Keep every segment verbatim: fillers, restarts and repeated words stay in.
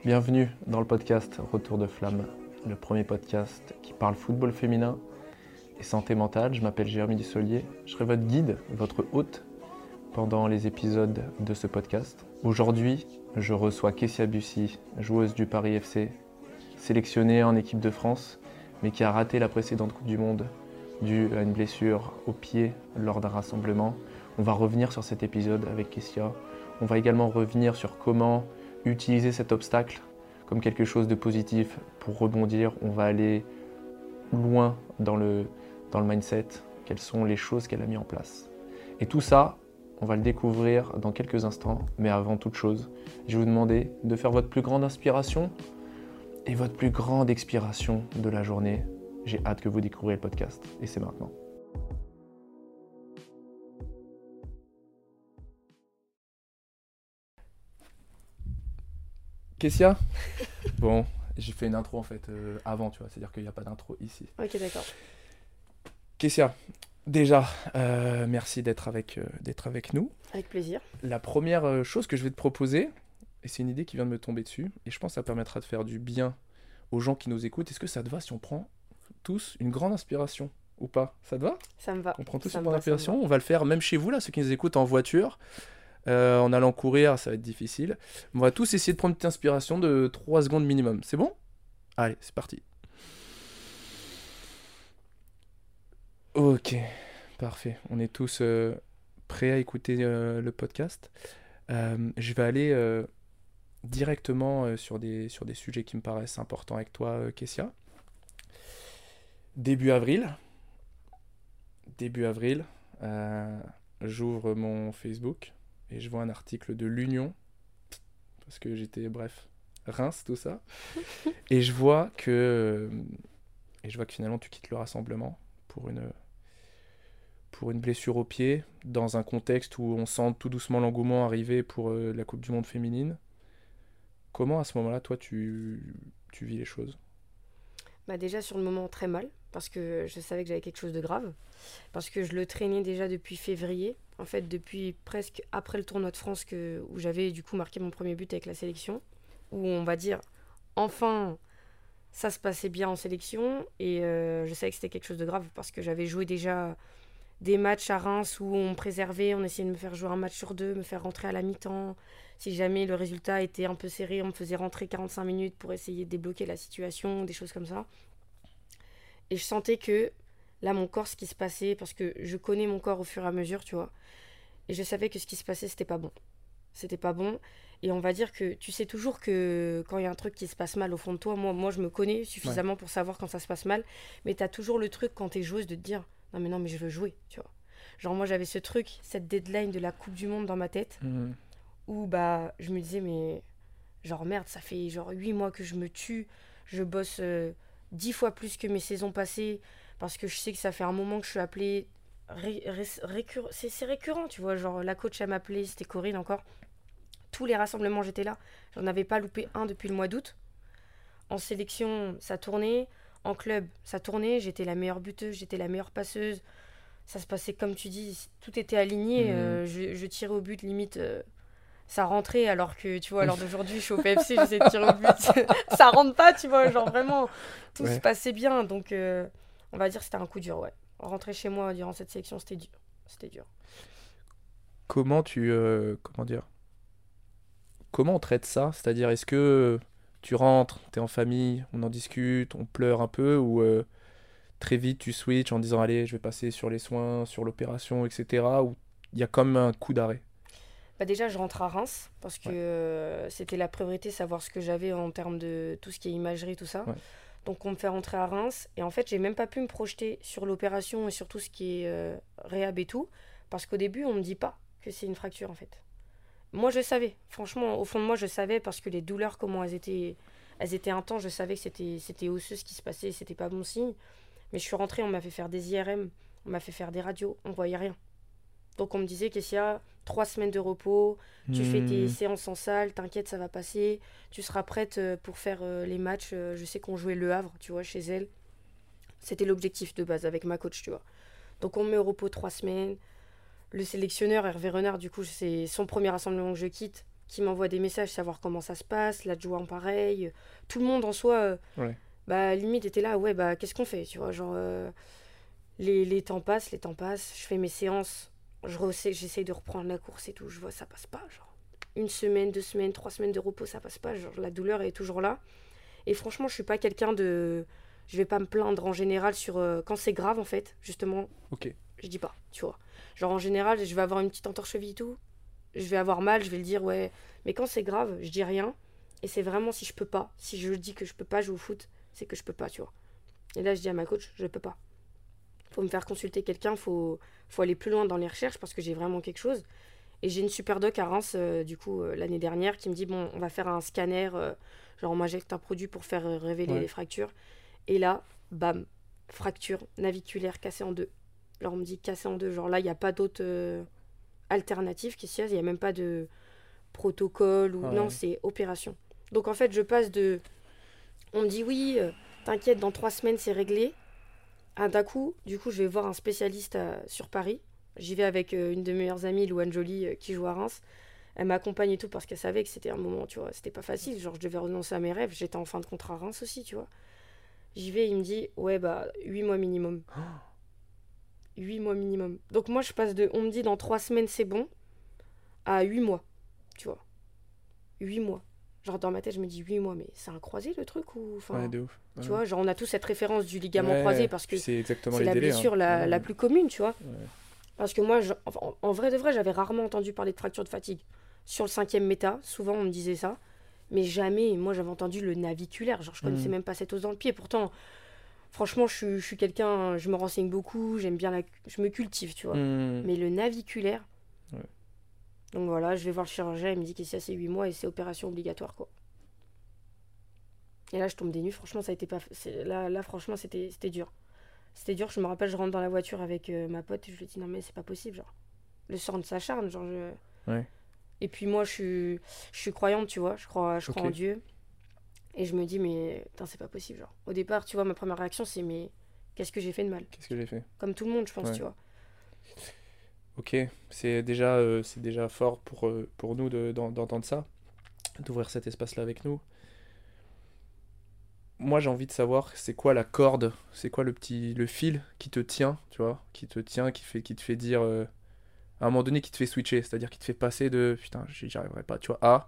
Bienvenue dans le podcast Retour de Flamme, le premier podcast qui parle football féminin et santé mentale. Je m'appelle Jérémy Dussolier, je serai votre guide, votre hôte pendant les épisodes de ce podcast. Aujourd'hui, je reçois Kessia Bussy, joueuse du Paris F C, sélectionnée en équipe de France, mais qui a raté la précédente Coupe du Monde due à une blessure au pied lors d'un rassemblement. On va revenir sur cet épisode avec Kessia. On va également revenir sur comment utiliser cet obstacle comme quelque chose de positif pour rebondir. On va aller loin dans le, dans le mindset, quelles sont les choses qu'elle a mis en place. Et tout ça, on va le découvrir dans quelques instants, mais avant toute chose, je vais vous demander de faire votre plus grande inspiration et votre plus grande expiration de la journée. J'ai hâte que vous découvriez le podcast, et c'est maintenant. Kessia, bon, j'ai fait une intro en fait euh, avant, tu vois, c'est-à-dire qu'il n'y a pas d'intro ici. Ok, d'accord. Kessia, déjà, euh, merci d'être avec, euh, d'être avec nous. Avec plaisir. La première euh, chose que je vais te proposer, et c'est une idée qui vient de me tomber dessus, et je pense que ça permettra de faire du bien aux gens qui nous écoutent. Est-ce que ça te va si on prend tous une grande inspiration ou pas? Ça te va? Ça me va. On prend tous Ça une me grande va, ça me inspiration, va. on va le faire même chez vous, là, ceux qui nous écoutent en voiture. Euh, en allant courir, ça va être difficile. On va tous essayer de prendre une petite inspiration de trois secondes minimum. C'est bon? Allez, c'est parti. Ok, parfait. On est tous euh, prêts à écouter euh, le podcast. Euh, je vais aller euh, directement euh, sur des, sur des sujets qui me paraissent importants avec toi, euh, Kessia. Début avril. Début avril, euh, j'ouvre mon Facebook et je vois un article de l'Union, parce que j'étais, bref, Reims, tout ça. Et je vois que, et je vois que finalement tu quittes le rassemblement pour une, pour une blessure au pied, dans un contexte où on sent tout doucement l'engouement arriver pour euh, la Coupe du Monde féminine. Comment à ce moment-là, toi, tu, tu vis les choses? Bah déjà sur le moment très mal, parce que je savais que j'avais quelque chose de grave, parce que je le traînais déjà depuis février, en fait depuis presque après le tournoi de France que, où j'avais du coup marqué mon premier but avec la sélection, où on va dire enfin ça se passait bien en sélection, et euh, je savais que c'était quelque chose de grave, parce que j'avais joué déjà des matchs à Reims où on me préservait, on essayait de me faire jouer un match sur deux, me faire rentrer à la mi-temps. Si jamais le résultat était un peu serré, on me faisait rentrer quarante-cinq minutes pour essayer de débloquer la situation, des choses comme ça. Et je sentais que là, mon corps, ce qui se passait, parce que je connais mon corps au fur et à mesure, tu vois, et je savais que ce qui se passait, c'était pas bon. C'était pas bon. Et on va dire que tu sais toujours que quand il y a un truc qui se passe mal au fond de toi, moi, moi je me connais suffisamment ouais. pour savoir quand ça se passe mal, mais t'as toujours le truc quand t'es joueuse de te dire non mais non mais je veux jouer, tu vois. Genre moi j'avais ce truc, cette deadline de la Coupe du Monde dans ma tête, mmh. où bah je me disais mais genre merde, ça fait genre huit mois que je me tue, je bosse euh, dix fois plus que mes saisons passées, parce que je sais que ça fait un moment que je suis appelée, ré- ré- récur- c'est, c'est récurrent, tu vois, genre la coach elle m'appelait, c'était Corinne encore, tous les rassemblements j'étais là, j'en avais pas loupé un depuis le mois d'août, en sélection ça tournait, en club ça tournait, j'étais la meilleure buteuse, j'étais la meilleure passeuse, ça se passait comme tu dis, tout était aligné, mmh. euh, je, je tirais au but limite, euh, ça rentrait, alors que tu vois, à l'heure d'aujourd'hui je suis au P F C, j'essaie de tirer au but, ça rentre pas, tu vois, genre vraiment tout ouais. se passait bien, donc euh, on va dire que c'était un coup dur, ouais. Rentrer chez moi durant cette sélection, c'était dur, c'était dur. Comment tu, euh, comment dire, comment on traite ça? C'est-à-dire, est-ce que tu rentres, t'es en famille, on en discute, on pleure un peu, ou euh, très vite tu switches en disant allez, je vais passer sur les soins, sur l'opération, et cetera. Ou il y a comme un coup d'arrêt? Bah déjà, je rentre à Reims parce que ouais. euh, c'était la priorité, savoir ce que j'avais en termes de tout ce qui est imagerie, tout ça. Ouais. Donc on me fait rentrer à Reims et en fait, j'ai même pas pu me projeter sur l'opération et sur tout ce qui est euh, réhab et tout, parce qu'au début, on me dit pas que c'est une fracture en fait. Moi, je savais. Franchement, au fond de moi, je savais, parce que les douleurs, comment elles étaient, elles étaient intenses, je savais que c'était, c'était osseux ce qui se passait, c'était pas bon signe. Mais je suis rentrée, on m'a fait faire des I R M, on m'a fait faire des radios, on voyait rien. Donc on me disait Kessia, trois semaines de repos, tu mmh. fais tes séances en salle, t'inquiète, ça va passer, tu seras prête pour faire euh, les matchs. Euh, je sais qu'on jouait Le Havre, tu vois, chez elle. C'était l'objectif de base avec ma coach, tu vois. Donc on me met au repos trois semaines. Le sélectionneur, Hervé Renard, du coup, c'est son premier rassemblement que je quitte. qui m'envoient des messages, savoir comment ça se passe, l'adjoint pareil. Tout le monde en soi, euh, Ouais. bah limite était là, ouais, bah qu'est-ce qu'on fait, tu vois, genre, euh, les, les temps passent, les temps passent, je fais mes séances, je re- j'essaye de reprendre la course et tout, je vois, ça passe pas, genre. Une semaine, deux semaines, trois semaines de repos, ça passe pas, genre, la douleur est toujours là. Et franchement, je suis pas quelqu'un de... Je vais pas me plaindre en général sur... euh, quand c'est grave, en fait, justement, Ok. je dis pas, tu vois. Genre, en général, je vais avoir une petite entorse cheville et tout, je vais avoir mal, je vais le dire, ouais. Mais quand c'est grave, je dis rien. Et c'est vraiment si je peux pas. Si je dis que je peux pas jouer au foot, c'est que je peux pas, tu vois. Et là, je dis à ma coach, je peux pas. Faut me faire consulter quelqu'un, faut, faut aller plus loin dans les recherches parce que j'ai vraiment quelque chose. Et j'ai une super doc à Reims, euh, du coup, euh, l'année dernière, qui me dit, bon, on va faire un scanner, euh, genre on m'injecte un produit pour faire euh, révéler Ouais. les fractures. Et là, bam, fracture naviculaire cassée en deux. Genre on me dit cassée en deux, genre là, il n'y a pas d'autre euh, alternative qui s'y a, il n'y a même pas de protocole ou... Ouais. Non, c'est opération. Donc en fait, je passe de... On me dit, oui, euh, t'inquiète, dans trois semaines, c'est réglé. Ah, d'un coup, du coup, je vais voir un spécialiste à- sur Paris. J'y vais avec euh, une de mes meilleures amies, Louane Joly, euh, qui joue à Reims. Elle m'accompagne et tout parce qu'elle savait que c'était un moment, tu vois, c'était pas facile. Genre, je devais renoncer à mes rêves. J'étais en fin de contrat à Reims aussi, tu vois. J'y vais, il me dit, ouais, bah, huit mois minimum. Huit mois minimum. Donc, moi, je passe de, on me dit, dans trois semaines, c'est bon, à huit mois, tu vois. Huit mois. Genre, dans ma tête, je me dis huit mois, mais c'est un croisé le truc ou. Enfin, Ouais, de ouf. tu Ouais. vois, genre, on a tous cette référence du ligament Ouais, croisé parce que puis c'est exactement c'est les la délais. blessure hein. la, Ouais. la plus commune, tu vois. Ouais. Parce que moi, je- en, en vrai de vrai, j'avais rarement entendu parler de fracture de fatigue. Sur le cinquième méta, souvent on me disait ça. Mais jamais, moi j'avais entendu le naviculaire. Genre, je connaissais Mhm. même pas cette os dans le pied. Pourtant, franchement, je, suis- je suis quelqu'un, je me renseigne beaucoup, j'aime bien la. Je me cultive, tu vois. Mhm. Mais le naviculaire. Ouais. Donc voilà, je vais voir le chirurgien, il me dit qu'ici c'est huit mois et c'est opération obligatoire, quoi. Et là, je tombe des nues. Franchement, ça a été pas. c'est- Là, là franchement, c'était c'était dur. C'était dur. Je me rappelle, je rentre dans la voiture avec euh, ma pote et je lui dis non, mais c'est pas possible, genre. Le sang de s'acharne, genre. Je... Ouais. Et puis moi, je suis, je suis croyante, tu vois. Je crois, je crois Ok. en Dieu. Et je me dis, mais putain, c'est pas possible, genre. Au départ, tu vois, ma première réaction, c'est mais qu'est-ce que j'ai fait de mal? Qu'est-ce que j'ai fait? Comme tout le monde, je pense, Ouais. tu vois. Ok. C'est déjà, euh, c'est déjà fort pour, euh, pour nous de- d'en- d'entendre ça, d'ouvrir cet espace-là avec nous. Moi, j'ai envie de savoir, c'est quoi la corde, c'est quoi le petit, le fil qui te tient, tu vois, qui te tient, qui fait, qui te fait dire, euh, à un moment donné, qui te fait switcher, c'est-à-dire qui te fait passer de, putain, j'y j'y arriverai pas, tu vois, à,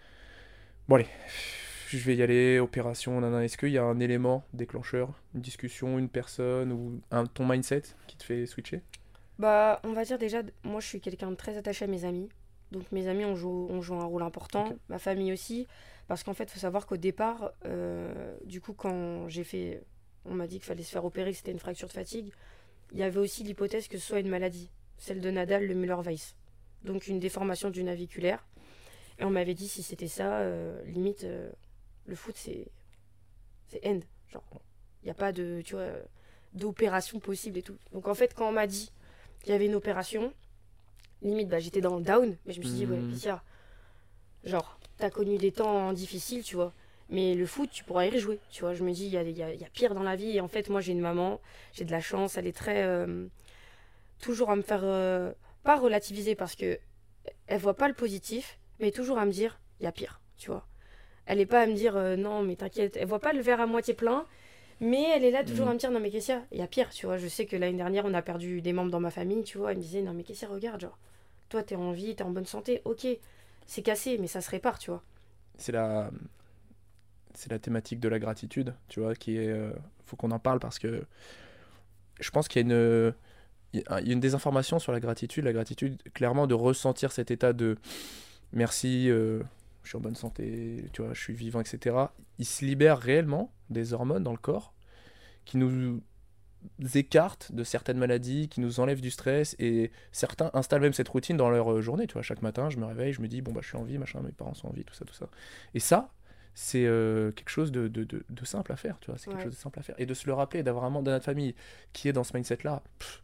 bon allez, je vais y aller, opération, nanana. Est-ce qu'il y a un élément déclencheur, une discussion, une personne ou un, ton mindset qui te fait switcher? Bah, on va dire déjà, moi, je suis quelqu'un de très attaché à mes amis. Donc, mes amis ont joué, ont joué un rôle important. Ok. Ma famille aussi. Parce qu'en fait, il faut savoir qu'au départ, euh, du coup, quand j'ai fait. On m'a dit qu'il fallait se faire opérer, que c'était une fracture de fatigue. Il y avait aussi l'hypothèse que ce soit une maladie. Celle de Nadal, le Müller-Weiss. Donc, une déformation du naviculaire. Et on m'avait dit si c'était ça, euh, limite, euh, le foot, c'est c'est end. Genre, il n'y a pas de, tu vois, d'opération possible et tout. Donc en fait, quand on m'a dit qu'il y avait une opération, limite, bah, j'étais dans le down, mais je me suis dit, ouais, Hmm. Laetitia, genre, t'as connu des temps difficiles, tu vois. Mais le foot, tu pourras y rejouer, tu vois. Je me dis, il y a, il y a- il y a pire dans la vie. Et en fait, moi, j'ai une maman, j'ai de la chance, elle est très. euh, toujours à me faire. euh, pas relativiser parce que elle voit pas le positif, mais toujours à me dire, il y a pire, tu vois. Elle est pas à me dire, euh, non, mais t'inquiète. Elle voit pas le verre à moitié plein, mais elle est là toujours Hmm. à me dire, non, mais Kessia, il y a pire, tu vois. Je sais que l'année dernière, on a perdu des membres dans ma famille, tu vois. Elle me disait, non, mais Kessia, regarde, genre, toi, t'es en vie, t'es en bonne santé, ok, c'est cassé, mais ça se répare, tu vois. C'est la, c'est la thématique de la gratitude, tu vois, qui est, euh, faut qu'on en parle parce que je pense qu'il y a une, il y a une désinformation sur la gratitude, la gratitude, clairement, de ressentir cet état de merci, euh, je suis en bonne santé, tu vois, je suis vivant, et cetera. Il se libère réellement des hormones dans le corps qui nous écartent de certaines maladies, qui nous enlèvent du stress et certains installent même cette routine dans leur euh, journée, tu vois, chaque matin, je me réveille, je me dis, bon, bah, je suis en vie, machin, mes parents sont en vie, tout ça, tout ça. Et ça, c'est euh, quelque chose de, de, de, de simple à faire, tu vois, c'est quelque Ouais. chose de simple à faire. Et de se le rappeler, d'avoir un membre de notre famille qui est dans ce mindset-là, pff,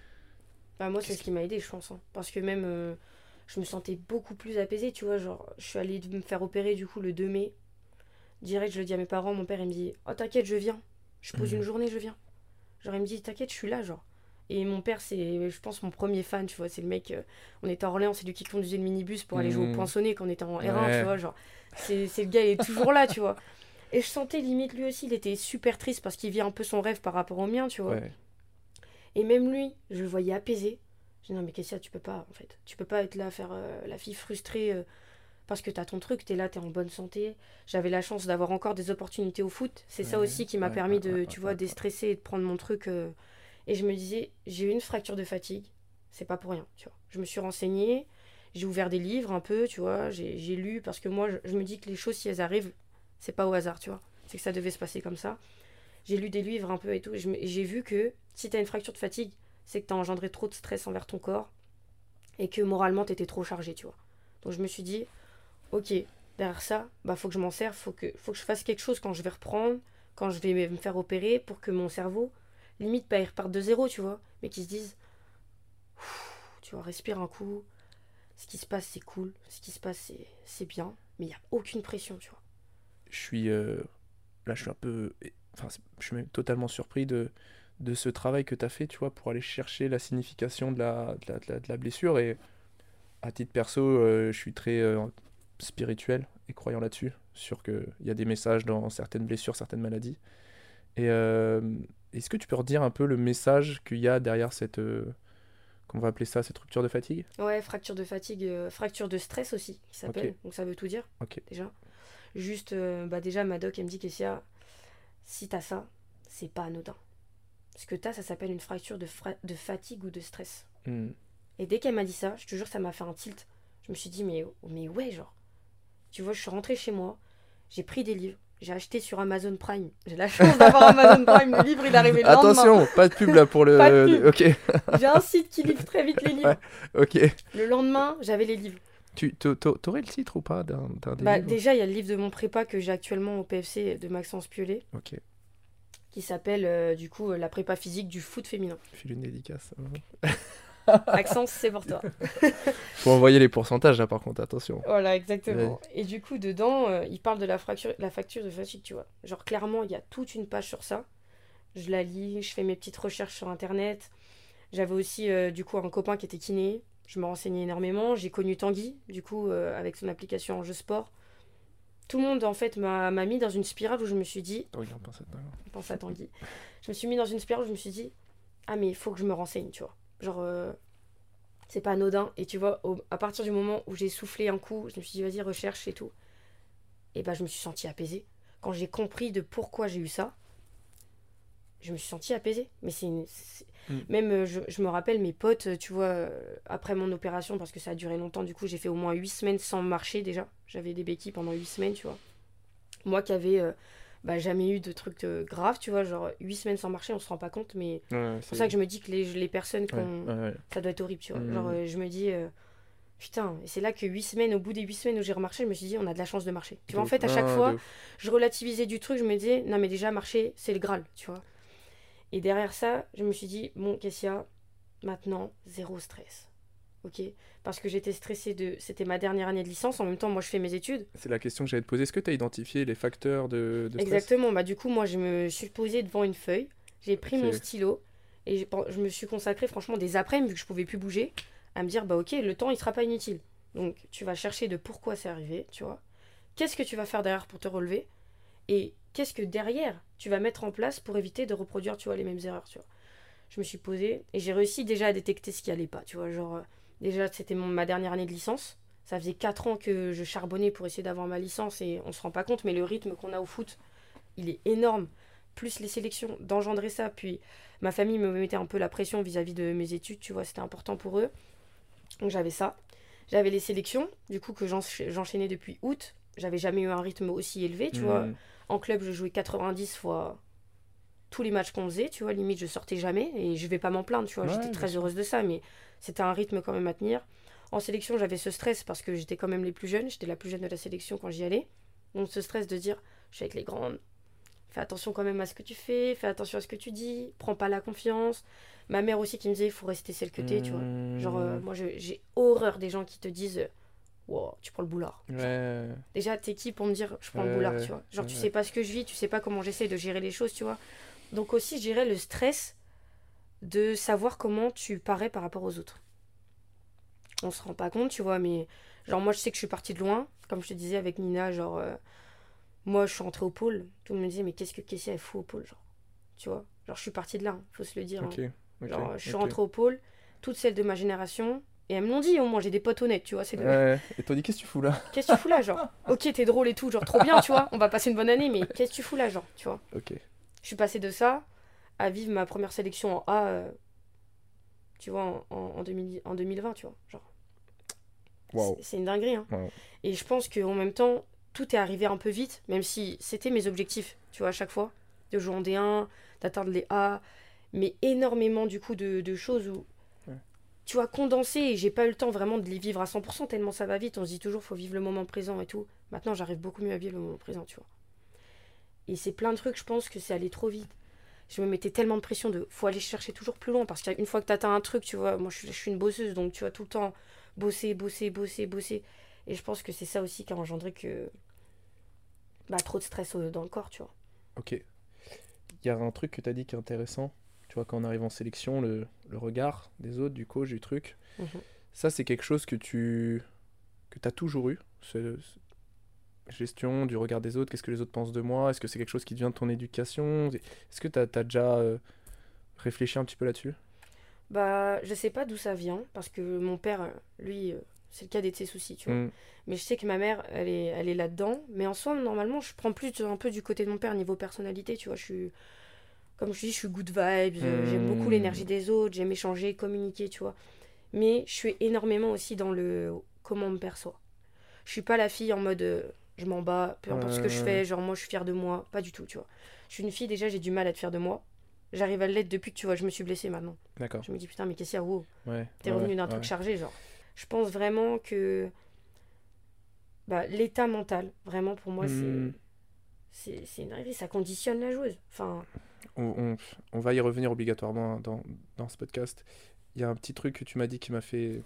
Bah, moi, c'est Qu'est-ce ce qui m'a aidé, je pense, hein. Parce que même, euh, je me sentais beaucoup plus apaisée, tu vois. Genre, je suis allée me faire opérer, du coup, le deux mai. Direct, je le dis à mes parents, mon père, il me dit, oh, t'inquiète, je viens. Je pose une Mhm. journée, je viens. Genre, il me dit, t'inquiète, je suis là, genre. Et mon père, c'est, je pense, mon premier fan, tu vois. C'est le mec, euh, on était à Orléans, c'est lui qui conduisait le minibus pour aller mmh. jouer au poinçonnet quand on était en R un, ouais. tu vois. Genre, c'est, c'est le gars, il est toujours là, tu vois. Et je sentais limite, lui aussi, il était super triste parce qu'il vit un peu son rêve par rapport au mien, tu vois. Ouais. Et même lui, je le voyais apaisé. Je dis, non, mais Kessia, tu peux pas, en fait. Tu peux pas être là à faire euh, la fille frustrée euh, parce que t'as ton truc, t'es là, t'es en bonne santé. J'avais la chance d'avoir encore des opportunités au foot. C'est ouais, ça aussi qui m'a ouais, permis de, ouais, tu ouais, vois, ouais, déstresser et de prendre mon truc. Euh... Et je me disais, j'ai eu une fracture de fatigue, c'est pas pour rien, tu vois. Je me suis renseignée, j'ai ouvert des livres un peu, tu vois, j'ai, j'ai lu, parce que moi, je, je me dis que les choses, si elles arrivent, c'est pas au hasard, tu vois. C'est que ça devait se passer comme ça. J'ai lu des livres un peu et tout, et, je, et j'ai vu que si t'as une fracture de fatigue, c'est que t'as engendré trop de stress envers ton corps, et que moralement, t'étais trop chargé, tu vois. Donc je me suis dit, ok, derrière ça, bah faut que je m'en serve, faut que, faut que je fasse quelque chose quand je vais reprendre, quand je vais me faire opérer, pour que mon cerveau, limite pas ils repartent de zéro, tu vois, mais qu'ils se disent, tu vois, respire un coup, ce qui se passe c'est cool, ce qui se passe c'est, c'est bien, mais il n'y a aucune pression, tu vois. Je suis, euh, là je suis un peu, enfin je suis même totalement surpris de, de ce travail que tu as fait, tu vois, pour aller chercher la signification de la, de la, de la, de la blessure. Et à titre perso, euh, je suis très euh, spirituel et croyant là-dessus, sûr qu'il y a des messages dans certaines blessures, certaines maladies. Et euh, est-ce que tu peux redire un peu le message qu'il y a derrière cette, euh, qu'on va appeler ça, cette rupture de fatigue ? Ouais, fracture de fatigue, euh, fracture de stress aussi, qui s'appelle, okay. Donc ça veut tout dire, okay. déjà. Juste, euh, bah déjà, ma doc, elle me dit, Kessia, si t'as ça, c'est pas anodin. Ce que t'as, ça s'appelle une fracture de, fra- de fatigue ou de stress. Mm. Et dès qu'elle m'a dit ça, je te jure, ça m'a fait un tilt. Je me suis dit, mais, mais ouais, genre. Tu vois, je suis rentrée chez moi, j'ai pris des livres, j'ai acheté sur Amazon Prime. J'ai la chance d'avoir Amazon Prime, le livre, il est arrivé le lendemain. Attention, pas de pub là pour le... Pas de pub. Ok. J'ai un site qui livre très vite les livres. Ouais, ok. Le lendemain, j'avais les livres. Tu t'aurais le titre ou pas d'un, d'un des bah, livres ? Déjà, il y a le livre de mon prépa que j'ai actuellement au P F C de Maxence Piolet. Ok. Qui s'appelle, euh, du coup, La prépa physique du foot féminin. Je file une dédicace. Maxence, c'est pour toi. Faut envoyer les pourcentages là, par contre, attention. Voilà, exactement. Ouais. Et du coup, dedans, euh, il parle de la fracture, la facture de fatigue, tu vois. Genre, clairement, il y a toute une page sur ça. Je la lis, je fais mes petites recherches sur Internet. J'avais aussi, euh, du coup, un copain qui était kiné. Je me renseignais énormément. J'ai connu Tanguy, du coup, euh, avec son application en jeu sport. Tout le monde, en fait, m'a, m'a mis dans une spirale où je me suis dit... Tanguy, on pense à Tanguy. On pense à Tanguy. Je me suis mis dans une spirale où je me suis dit, ah, mais il faut que je me renseigne, tu vois. Genre, euh, c'est pas anodin. Et tu vois, au, à partir du moment où j'ai soufflé un coup, je me suis dit, vas-y, recherche et tout. Et bah, je me suis sentie apaisée. Quand j'ai compris de pourquoi j'ai eu ça, je me suis sentie apaisée. Mais c'est une... C'est... Mm. Même, euh, je, je me rappelle, mes potes, tu vois, euh, après mon opération, parce que ça a duré longtemps, du coup, j'ai fait au moins huit semaines sans marcher, déjà. J'avais des béquilles pendant huit semaines, tu vois. Moi qui avais... Euh, bah, jamais eu de trucs euh, graves, tu vois, genre huit semaines sans marcher, on se rend pas compte, mais ouais, c'est pour ça que je me dis que les, les personnes, qu'on... Ouais, ouais. ça doit être horrible, tu vois. Mmh. Genre, euh, je me dis, euh, putain, et c'est là que huit semaines, au bout des huit semaines où j'ai remarché, je me suis dit, on a de la chance de marcher. Tu vois, en fait, à chaque ah, fois, je relativisais du truc, je me disais, non, mais déjà, marcher, c'est le Graal, tu vois. Et derrière ça, je me suis dit, bon, Kessia, maintenant, zéro stress. Ok, parce que j'étais stressée de... C'était ma dernière année de licence, en même temps, moi, je fais mes études. C'est la question que j'allais te poser. Est-ce que tu as identifié les facteurs de, de stress ? Exactement, bah du coup, moi, je me suis posée devant une feuille, j'ai pris okay. mon stylo, et je, je me suis consacrée, franchement, des après-midi, vu que je pouvais plus bouger, à me dire, bah ok, le temps, il sera pas inutile. Donc, tu vas chercher de pourquoi c'est arrivé, tu vois. Qu'est-ce que tu vas faire derrière pour te relever ? Et qu'est-ce que derrière, tu vas mettre en place pour éviter de reproduire, tu vois, les mêmes erreurs, tu vois. Je me suis posée, et j'ai réussi déjà à détecter ce qui allait pas, tu vois, genre... Déjà, c'était mon, ma dernière année de licence. Ça faisait quatre ans que je charbonnais pour essayer d'avoir ma licence et on se rend pas compte, mais le rythme qu'on a au foot, il est énorme. Plus les sélections, d'engendrer ça. Puis ma famille me mettait un peu la pression vis-à-vis de mes études, tu vois, c'était important pour eux. Donc j'avais ça. J'avais les sélections, du coup, que j'enchaînais depuis août. J'avais jamais eu un rythme aussi élevé, tu mmh. vois. En club, je jouais quatre-vingt-dix fois tous les matchs qu'on faisait, tu vois. Limite, je sortais jamais et je vais pas m'en plaindre, tu vois. Ouais, j'étais très heureuse de ça, mais... C'était un rythme quand même à tenir. En sélection, j'avais ce stress parce que j'étais quand même les plus jeunes. J'étais la plus jeune de la sélection quand j'y allais. Donc ce stress de dire, je suis avec les grandes. Fais attention quand même à ce que tu fais. Fais attention à ce que tu dis. Prends pas la confiance. Ma mère aussi qui me disait, il faut rester celle que t'es, mmh. tu vois. Genre, euh, moi, je, j'ai horreur des gens qui te disent, wow, tu prends le boulard. Ouais. Déjà, t'es qui pour me dire, je prends ouais. le boulard, tu vois. Genre, ouais. tu sais pas ce que je vis. Tu sais pas comment j'essaie de gérer les choses, tu vois. Donc aussi, je dirais le stress... de savoir comment tu parais par rapport aux autres. On se rend pas compte, tu vois, mais genre moi je sais que je suis partie de loin, comme je te disais avec Nina, genre euh, moi je suis rentrée au pôle, tout le monde me disait mais qu'est-ce que Kessia elle fout au pôle, genre, tu vois, genre je suis partie de là, hein, faut se le dire, hein. Ok, ok, Genre je suis ok. rentrée au pôle, toutes celles de ma génération, et elles me l'ont dit, au moins j'ai des potes honnêtes, tu vois, c'est de... Ouais, et t'as dit, qu'est-ce que tu fous là? Qu'est-ce que tu fous là, genre? Ok, t'es drôle et tout, genre trop bien, tu vois, on va passer une bonne année, mais qu'est-ce que tu fous là, genre, tu vois? Ok. Je suis passée de ça à vivre ma première sélection en A, euh, tu vois, en, en, en deux mille en deux mille vingt, tu vois, genre. Waouh. C'est c'est une dinguerie, hein. Wow. Et je pense qu'en même temps, tout est arrivé un peu vite, même si c'était mes objectifs, tu vois, à chaque fois, de jouer en D un, d'atteindre les A, mais énormément du coup de, de choses où, Ouais. tu vois, condensé, et j'ai pas eu le temps vraiment de les vivre à cent pour cent, tellement ça va vite, on se dit toujours, faut vivre le moment présent et tout. Maintenant, j'arrive beaucoup mieux à vivre le moment présent, tu vois. Et c'est plein de trucs, je pense que c'est allé trop vite. Je me mettais tellement de pression de, faut aller chercher toujours plus loin, parce qu'une fois que t'atteins un truc, tu vois, moi je suis, je suis une bosseuse, donc tu vois, tout le temps, bosser, bosser, bosser, bosser. Et je pense que c'est ça aussi qui a engendré que bah, trop de stress au- dans le corps, tu vois. Ok. Il y a un truc que t'as dit qui est intéressant. Tu vois, quand on arrive en sélection, le, le regard des autres, du coach, du truc. Mhm. Ça, c'est quelque chose que tu que t'as toujours eu. Ce, ce- gestion du regard des autres. Qu'est-ce que les autres pensent de moi? Est-ce que c'est quelque chose qui devient de ton éducation? Est-ce que t'as, t'as déjà euh, réfléchi un petit peu là-dessus? Bah, je sais pas d'où ça vient, parce que mon père, euh, lui, euh, c'est le cadet de ses soucis, tu vois. Hmm. Mais je sais que ma mère, elle est, elle est là-dedans. Mais en soi, normalement, je prends plus un peu du côté de mon père niveau personnalité, tu vois. Je suis, comme je dis, je suis good vibes, euh, j'aime beaucoup Hmm. l'énergie des autres, j'aime échanger, communiquer, tu vois. Mais je suis énormément aussi dans le comment on me perçoit. Je suis pas la fille en mode euh, je m'en bats, peu importe ce que je Euh, fais, genre moi je suis fière de moi, pas du tout, tu vois. Je suis une fille, déjà j'ai du mal à être fière de moi. J'arrive à l'être depuis que tu vois, je me suis blessée maintenant. D'accord. Je me dis putain, mais qu'est-ce qu'il y a, wow, Ouais, t'es ouais, ouais, revenu d'un truc ouais. chargé, genre. Je pense vraiment que bah, l'état mental, vraiment pour moi, c'est. Hmm. C'est c'est une dinguerie, ça conditionne la joueuse. Enfin, On, on- on va y revenir obligatoirement hein, dans, dans ce podcast. Il y a un petit truc que tu m'as dit qui m'a fait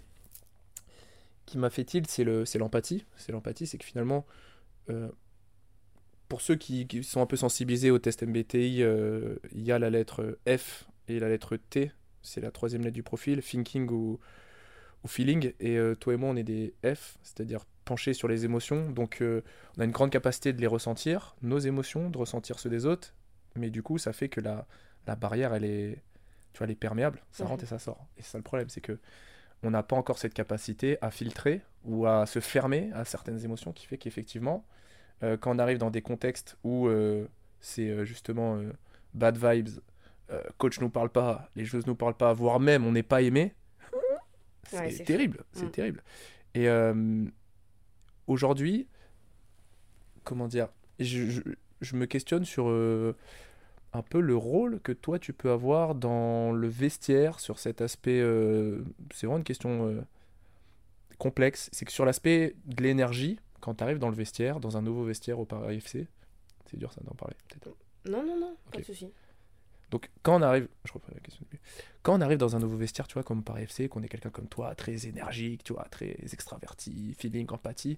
qui m'a fait tilt, c'est le, c'est l'empathie. C'est l'empathie, c'est que finalement, euh, pour ceux qui, qui sont un peu sensibilisés au test M B T I, euh, il y a la lettre F et la lettre T. C'est la troisième lettre du profil, thinking ou, ou feeling. Et euh, toi et moi, on est des F, c'est-à-dire penchés sur les émotions. Donc, euh, on a une grande capacité de les ressentir, nos émotions, de ressentir ceux des autres. Mais du coup, ça fait que la, la barrière, elle est, tu vois, elle est perméable. Ça rentre mhm, et ça sort. Et c'est ça le problème, c'est que on n'a pas encore cette capacité à filtrer ou à se fermer à certaines émotions qui fait qu'effectivement, euh, quand on arrive dans des contextes où euh, c'est euh, justement euh, bad vibes, euh, coach nous parle pas, les joueuses nous parlent pas, voire même on n'est pas aimé, ouais, c'est c'est chaud. terrible, Mm. c'est terrible. Et euh, aujourd'hui, comment dire, je, je- je me questionne sur euh, un peu le rôle que toi tu peux avoir dans le vestiaire sur cet aspect. euh, c'est vraiment une question euh, complexe. C'est que sur l'aspect de l'énergie, quand tu arrives dans le vestiaire, dans un nouveau vestiaire au Paris F C, c'est dur ça d'en parler peut-être. Non, non, non, pas de Ok. souci. Donc quand on arrive, je reprends la question du début. Quand on arrive dans un nouveau vestiaire, tu vois, comme Paris F C, qu'on est quelqu'un comme toi, très énergique, tu vois, très extraverti, feeling, empathie,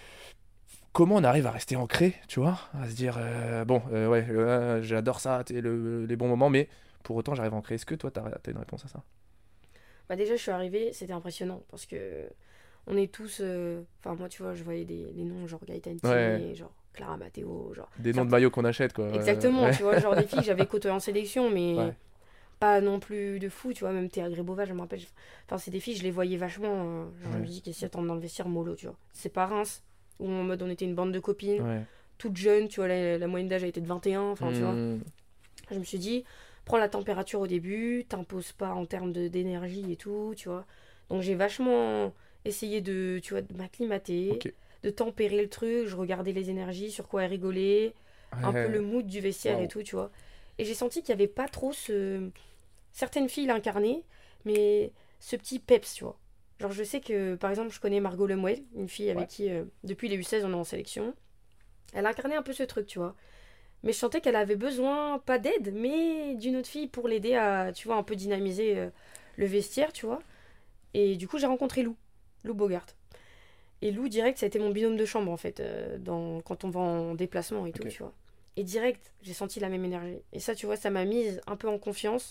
comment on arrive à rester ancré, tu vois, à se dire, euh, bon, euh, ouais, euh, j'adore ça, t'es le- les bons moments, mais pour autant j'arrive à ancrer. Est-ce que toi, t'as as une réponse à ça? Bah, déjà, je suis arrivée, c'était impressionnant parce que on est tous. euh, Enfin, moi, tu vois, je voyais des, les noms genre Gaëtan Ouais, Tiné, genre Clara Matteo, genre. des noms de Certes- maillots qu'on achète, quoi. euh, Exactement, ouais, tu vois, genre des filles que j'avais côtoyées en sélection, mais ouais. pas non plus de fou, tu vois. Même Théa Grébova, je me rappelle. Enfin, c'est des filles, je les voyais vachement. euh, genre, je me Ouais, dis qu'est-ce qu'il y a dans le vestiaire mollo, tu vois. C'est pas Reims, où en mode on était une bande de copines, ouais. toutes jeunes, tu vois, la, la moyenne d'âge a été de vingt et un, enfin, tu vois. Hmm, Je me suis dit, prends la température au début, t'imposes pas en termes de- d'énergie et tout, tu vois. Donc j'ai vachement essayé de, tu vois, de m'acclimater, ok. de tempérer le truc, je regardais les énergies, sur quoi elles rigolaient, un peu le Ouais, mood du vestiaire et waouh. tout, tu vois. Et j'ai senti qu'il y avait pas trop ce... Certaines filles l'incarnaient, mais ce petit peps, tu vois. Genre je sais que, par exemple, je connais Margot Lemuel, une fille avec Ouais. qui, euh, depuis les U seize, on est en sélection. Elle incarnait un peu ce truc, tu vois. Mais je sentais qu'elle avait besoin, pas d'aide, mais d'une autre fille pour l'aider à, tu vois, un peu dynamiser euh, le vestiaire, tu vois. Et du coup, j'ai rencontré Lou, Lou Bogart. Et Lou, direct, ça a été mon binôme de chambre, en fait, euh, dans, quand on va en déplacement et tout, Ok. tu vois. Et direct, j'ai senti la même énergie. Et ça, tu vois, ça m'a mise un peu en confiance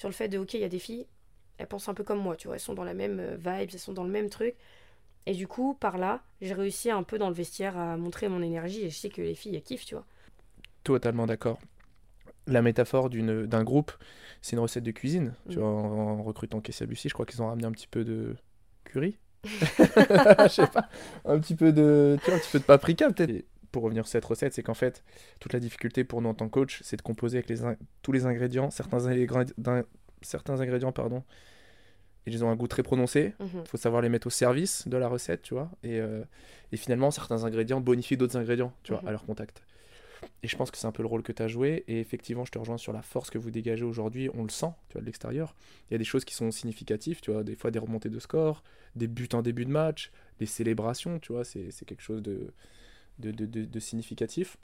sur le fait de, ok, il y a des filles, elles pensent un peu comme moi, tu vois, elles sont dans la même euh, vibe, elles sont dans le même truc. Et du coup, par là, j'ai réussi un peu dans le vestiaire à montrer mon énergie et je sais que les filles, elles kiffent, tu vois. Totalement d'accord. La métaphore d'une, d'un groupe, c'est une recette de cuisine. Tu Mm. vois, en, en recrutant Kessia Bussy, je crois qu'ils ont ramené un petit peu de curry. Je sais pas. Un petit peu de, tu vois, un petit peu de paprika peut-être. Et pour revenir sur cette recette, c'est qu'en fait, toute la difficulté pour nous en tant que coach, c'est de composer avec les in- tous les ingrédients. Certains, ingré- d'in- certains ingrédients, pardon, ils ont un goût très prononcé. Mhm. Il faut savoir les mettre au service de la recette, tu vois. Et, euh, et finalement, certains ingrédients bonifient d'autres ingrédients, tu vois, Mhm. à leur contact. Et je pense que c'est un peu le rôle que tu as joué. Et effectivement, je te rejoins sur la force que vous dégagez aujourd'hui. On le sent, tu vois, de l'extérieur. Il y a des choses qui sont significatives, tu vois, des fois des remontées de score, des buts en début de match, des célébrations, tu vois, c'est, c'est quelque chose de, de, de, de, de significatif.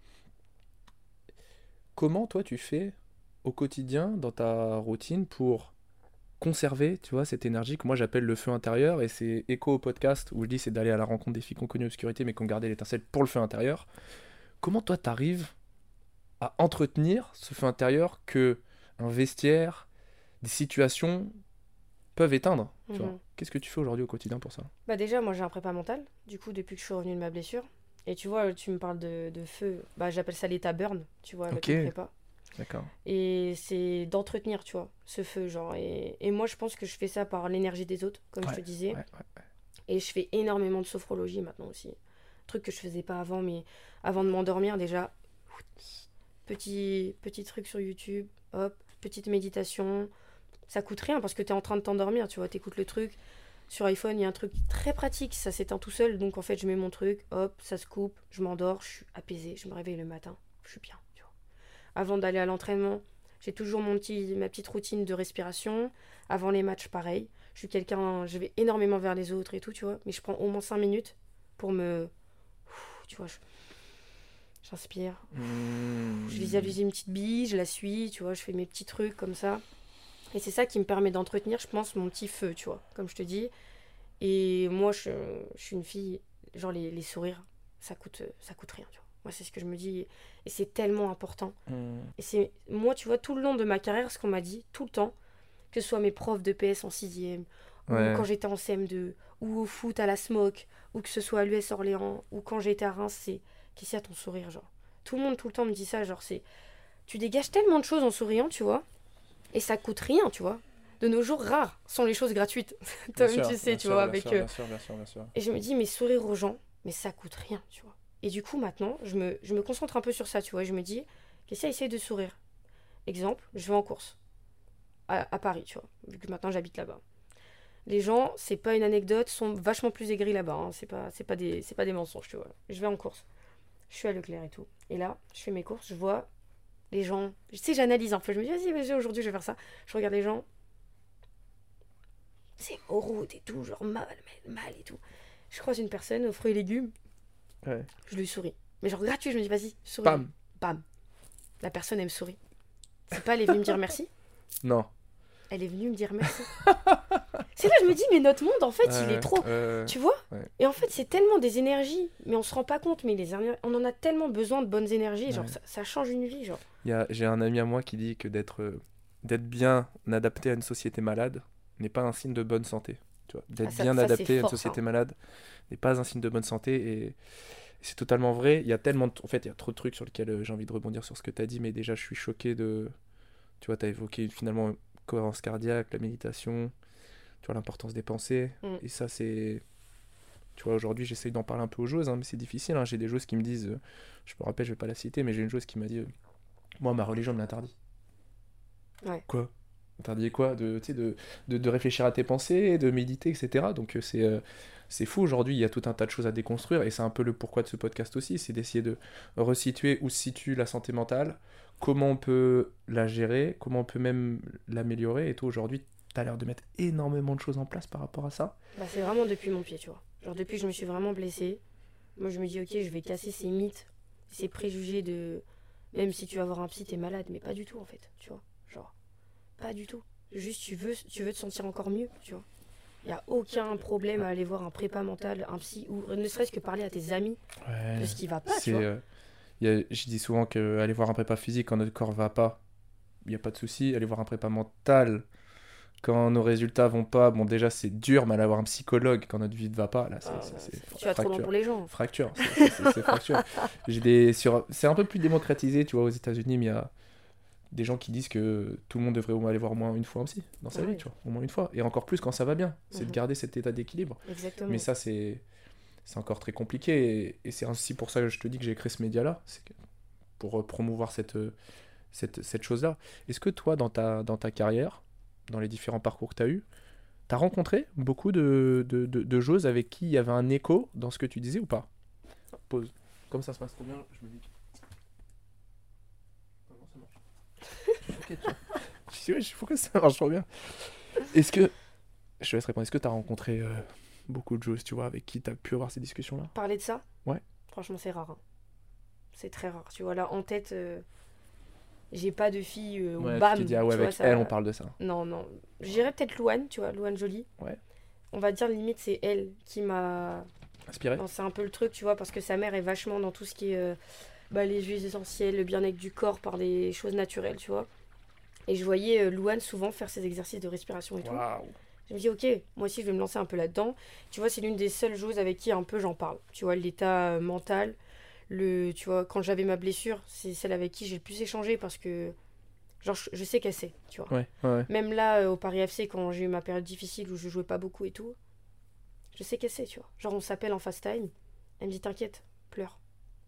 Comment, toi, tu fais au quotidien, dans ta routine, pour conserver, tu vois, cette énergie que moi j'appelle le feu intérieur, et c'est écho au podcast où je dis c'est d'aller à la rencontre des filles qu'on connaît l'obscurité mais qui ont gardé l'étincelle pour le feu intérieur. Comment toi t'arrives à entretenir ce feu intérieur que un vestiaire, des situations peuvent éteindre, tu vois? Mhm. Qu'est-ce que tu fais aujourd'hui au quotidien pour ça? Bah déjà, moi j'ai un prépa mental, du coup, depuis que je suis revenue de ma blessure. Et tu vois, tu me parles de, de feu, bah j'appelle ça l'état burn, tu vois, avec Ok, mon prépa. d'accord. Et c'est d'entretenir, tu vois, ce feu, genre. Et, et moi, je pense que je fais ça par l'énergie des autres, comme je Ouais, te disais. ouais, ouais. Et je fais énormément de sophrologie maintenant aussi. Truc que je faisais pas avant, mais avant de m'endormir, déjà, petit, petit truc sur YouTube, hop, petite méditation. Ça coûte rien parce que t'es en train de t'endormir, tu vois, t'écoutes le truc. Sur iPhone, il y a un truc très pratique, ça s'éteint tout seul, donc en fait, je mets mon truc, hop, ça se coupe, je m'endors, je suis apaisée, je me réveille le matin, je suis bien, tu vois. Avant d'aller à l'entraînement, j'ai toujours mon petit, ma petite routine de respiration. Avant les matchs, pareil. Je suis quelqu'un, je vais énormément vers les autres et tout, tu vois, mais je prends au moins cinq minutes pour me. Tu vois, je- j'inspire, Mmh. je visualise une petite bille, je la suis, tu vois, je fais mes petits trucs comme ça. Et c'est ça qui me permet d'entretenir, je pense, mon petit feu, tu vois, comme je te dis. Et moi, je, je suis une fille, genre les, les sourires, ça coûte, ça coûte rien, tu vois. Moi, c'est ce que je me dis. Et c'est tellement important. Mmh. Et c'est, moi, tu vois, tout le long de ma carrière, ce qu'on m'a dit, tout le temps, que ce soit mes profs de P S en sixième, ou Ouais. quand j'étais en C M deux, ou au foot à la Smoke, ou que ce soit à l'U S Orléans, ou quand j'étais à Reims, c'est qu'est-ce qu'il y a ton sourire, genre. Tout le monde, tout le temps me dit ça, genre, c'est. Tu dégages tellement de choses en souriant, tu vois, et ça coûte rien, tu vois. De nos jours, rares sont les choses gratuites. Bien Toi-même, sûr, tu sais, bien tu sûr, vois, bien avec. sûr, euh, bien sûr, bien sûr, bien sûr. Et je me dis, mais sourire aux gens, mais ça coûte rien, tu vois. Et du coup, maintenant, je me, je me concentre un peu sur ça, tu vois. Je me dis, qu'est-ce qu'il essaye de sourire. Exemple, je vais en course à, à Paris, tu vois, vu que maintenant j'habite là-bas. Les gens, c'est pas une anecdote, sont vachement plus aigris là-bas. Hein. C'est pas, c'est pas des, c'est pas des mensonges, tu vois. Je vais en course. Je suis à Leclerc et tout. Et là, je fais mes courses, je vois les gens. Tu sais, j'analyse un peu. Je me dis, vas-y, vas-y, aujourd'hui, je vais faire ça. Je regarde les gens. C'est morose et tout, genre mal, mal, mal et tout. Je croise une personne aux fruits et légumes. Ouais. Je lui souris. Mais genre gratuit, je me dis, vas-y, souris. Pam. Bam. La personne, elle me sourit. C'est pas, elle est venue me dire merci. Non. Elle est venue me dire merci. C'est là, je me dis, mais notre monde, en fait, il est Ouais, trop. euh, Tu vois ouais. Et en fait, c'est tellement des énergies, mais on se rend pas compte, mais les éner- on en a tellement besoin de bonnes énergies, genre Ouais. ça, ça change une vie, genre. Il y a- j'ai un ami à moi qui dit que d'être euh, d'être bien adapté à une société malade n'est pas un signe de bonne santé. Tu vois, d'être Ah, ça- bien ça, c'est adapté à une fort, société ça. malade n'est pas un signe de bonne santé, et c'est totalement vrai. Il y a tellement de... En fait, il y a trop de trucs sur lesquels euh, j'ai envie de rebondir sur ce que tu as dit, mais déjà, je suis choqué de... Tu vois, tu as évoqué finalement cohérence cardiaque, la méditation, tu vois, l'importance des pensées. Mm. Et ça, c'est... Tu vois, aujourd'hui, j'essaye d'en parler un peu aux joueuses, hein, mais c'est difficile. Hein. J'ai des joueuses qui me disent... euh, Je me rappelle, je vais pas la citer, mais j'ai une joueuse qui m'a dit... euh, Moi, ma religion me l'interdit. Ouais. Quoi? Interdit quoi? De, tu sais, de, de, de réfléchir à tes pensées, de méditer, et cetera. Donc euh, c'est euh, c'est fou aujourd'hui, il y a tout un tas de choses à déconstruire, et c'est un peu le pourquoi de ce podcast aussi, c'est d'essayer de resituer où se situe la santé mentale, comment on peut la gérer, comment on peut même l'améliorer, et toi aujourd'hui, tu as l'air de mettre énormément de choses en place par rapport à ça. Bah, c'est vraiment depuis mon pied, tu vois. Genre, depuis que je me suis vraiment blessée, moi, je me dis, ok, je vais casser ces mythes, ces préjugés de. Même si tu vas voir un psy, t'es malade, mais pas du tout, en fait, tu vois. Genre, pas du tout. Juste, tu veux, tu veux te sentir encore mieux, tu vois. Il n'y a aucun problème à aller voir un prépa mental, un psy, ou ne serait-ce que parler à tes amis de ce qui va pas, tu C'est, vois. euh, y a- je dis souvent que aller voir un prépa physique quand notre corps va pas, il n'y a pas de souci, aller voir un prépa mental quand nos résultats vont pas. Bon, déjà, c'est dur, mais aller voir un psychologue quand notre vie ne va pas, là, c'est, Ah, c'est, c'est tu vas trop loin fracture. pour les gens. Fracture, c'est, c'est, c'est, c'est fracture. J'ai des, sur, c'est un peu plus démocratisé, tu vois, aux États-Unis, mais il y a des gens qui disent que tout le monde devrait au moins aller voir au moins une fois un psy dans sa Ah vie, oui. tu vois, au moins une fois. Et encore plus quand ça va bien, c'est de Mhm. garder cet état d'équilibre. Exactement. Mais ça, c'est, c'est encore très compliqué. Et, et c'est aussi pour ça que je te dis que j'ai créé ce média-là, c'est que pour euh, promouvoir cette, euh, cette, cette chose-là. Est-ce que toi, dans ta, dans ta carrière, dans les différents parcours que tu as eus, tu as rencontré beaucoup de, de, de, de joueuses avec qui il y avait un écho dans ce que tu disais ou pas? Pause. Comme ça se passe trop bien, je me dis. Non, non, ça marche. Ok, tu vois. Je dis, ouais, je- pourquoi ça marche trop bien? Est-ce que. Je te laisse répondre. Est-ce que tu as rencontré euh, beaucoup de joueuses, tu vois, avec qui tu as pu avoir ces discussions-là? Parler de ça, Ouais. franchement, c'est rare. hein. C'est très rare. Tu vois, là, en tête, euh, j'ai pas de fille euh, où Ouais, bam. tu t'es dit, ah ouais, tu vois, avec ça- elle, on parle de ça. Non, non. Je dirais peut-être Louane, tu vois, Louane Jolie. Ouais. On va dire limite, c'est elle qui m'a. Inspiré? Non, c'est un peu le truc, tu vois, parce que sa mère est vachement dans tout ce qui est euh, bah, les huiles essentielles, le bien-être du corps par des choses naturelles, tu vois. Et je voyais euh, Louane souvent faire ses exercices de respiration et tout. Waouh! Je me dis, ok, moi aussi je vais me lancer un peu là-dedans. Tu vois, c'est l'une des seules choses avec qui un peu j'en parle. Tu vois, l'état euh, mental, le, tu vois, quand j'avais ma blessure, c'est celle avec qui j'ai le plus échangé parce que, genre, je, je sais qu'elle sait, tu vois. Ouais, ouais. Même là, euh, au Paris F C, quand j'ai eu ma période difficile où je jouais pas beaucoup et tout, je sais qu'elle sait, tu vois. Genre, on s'appelle en fast time, elle me dit, t'inquiète, pleure.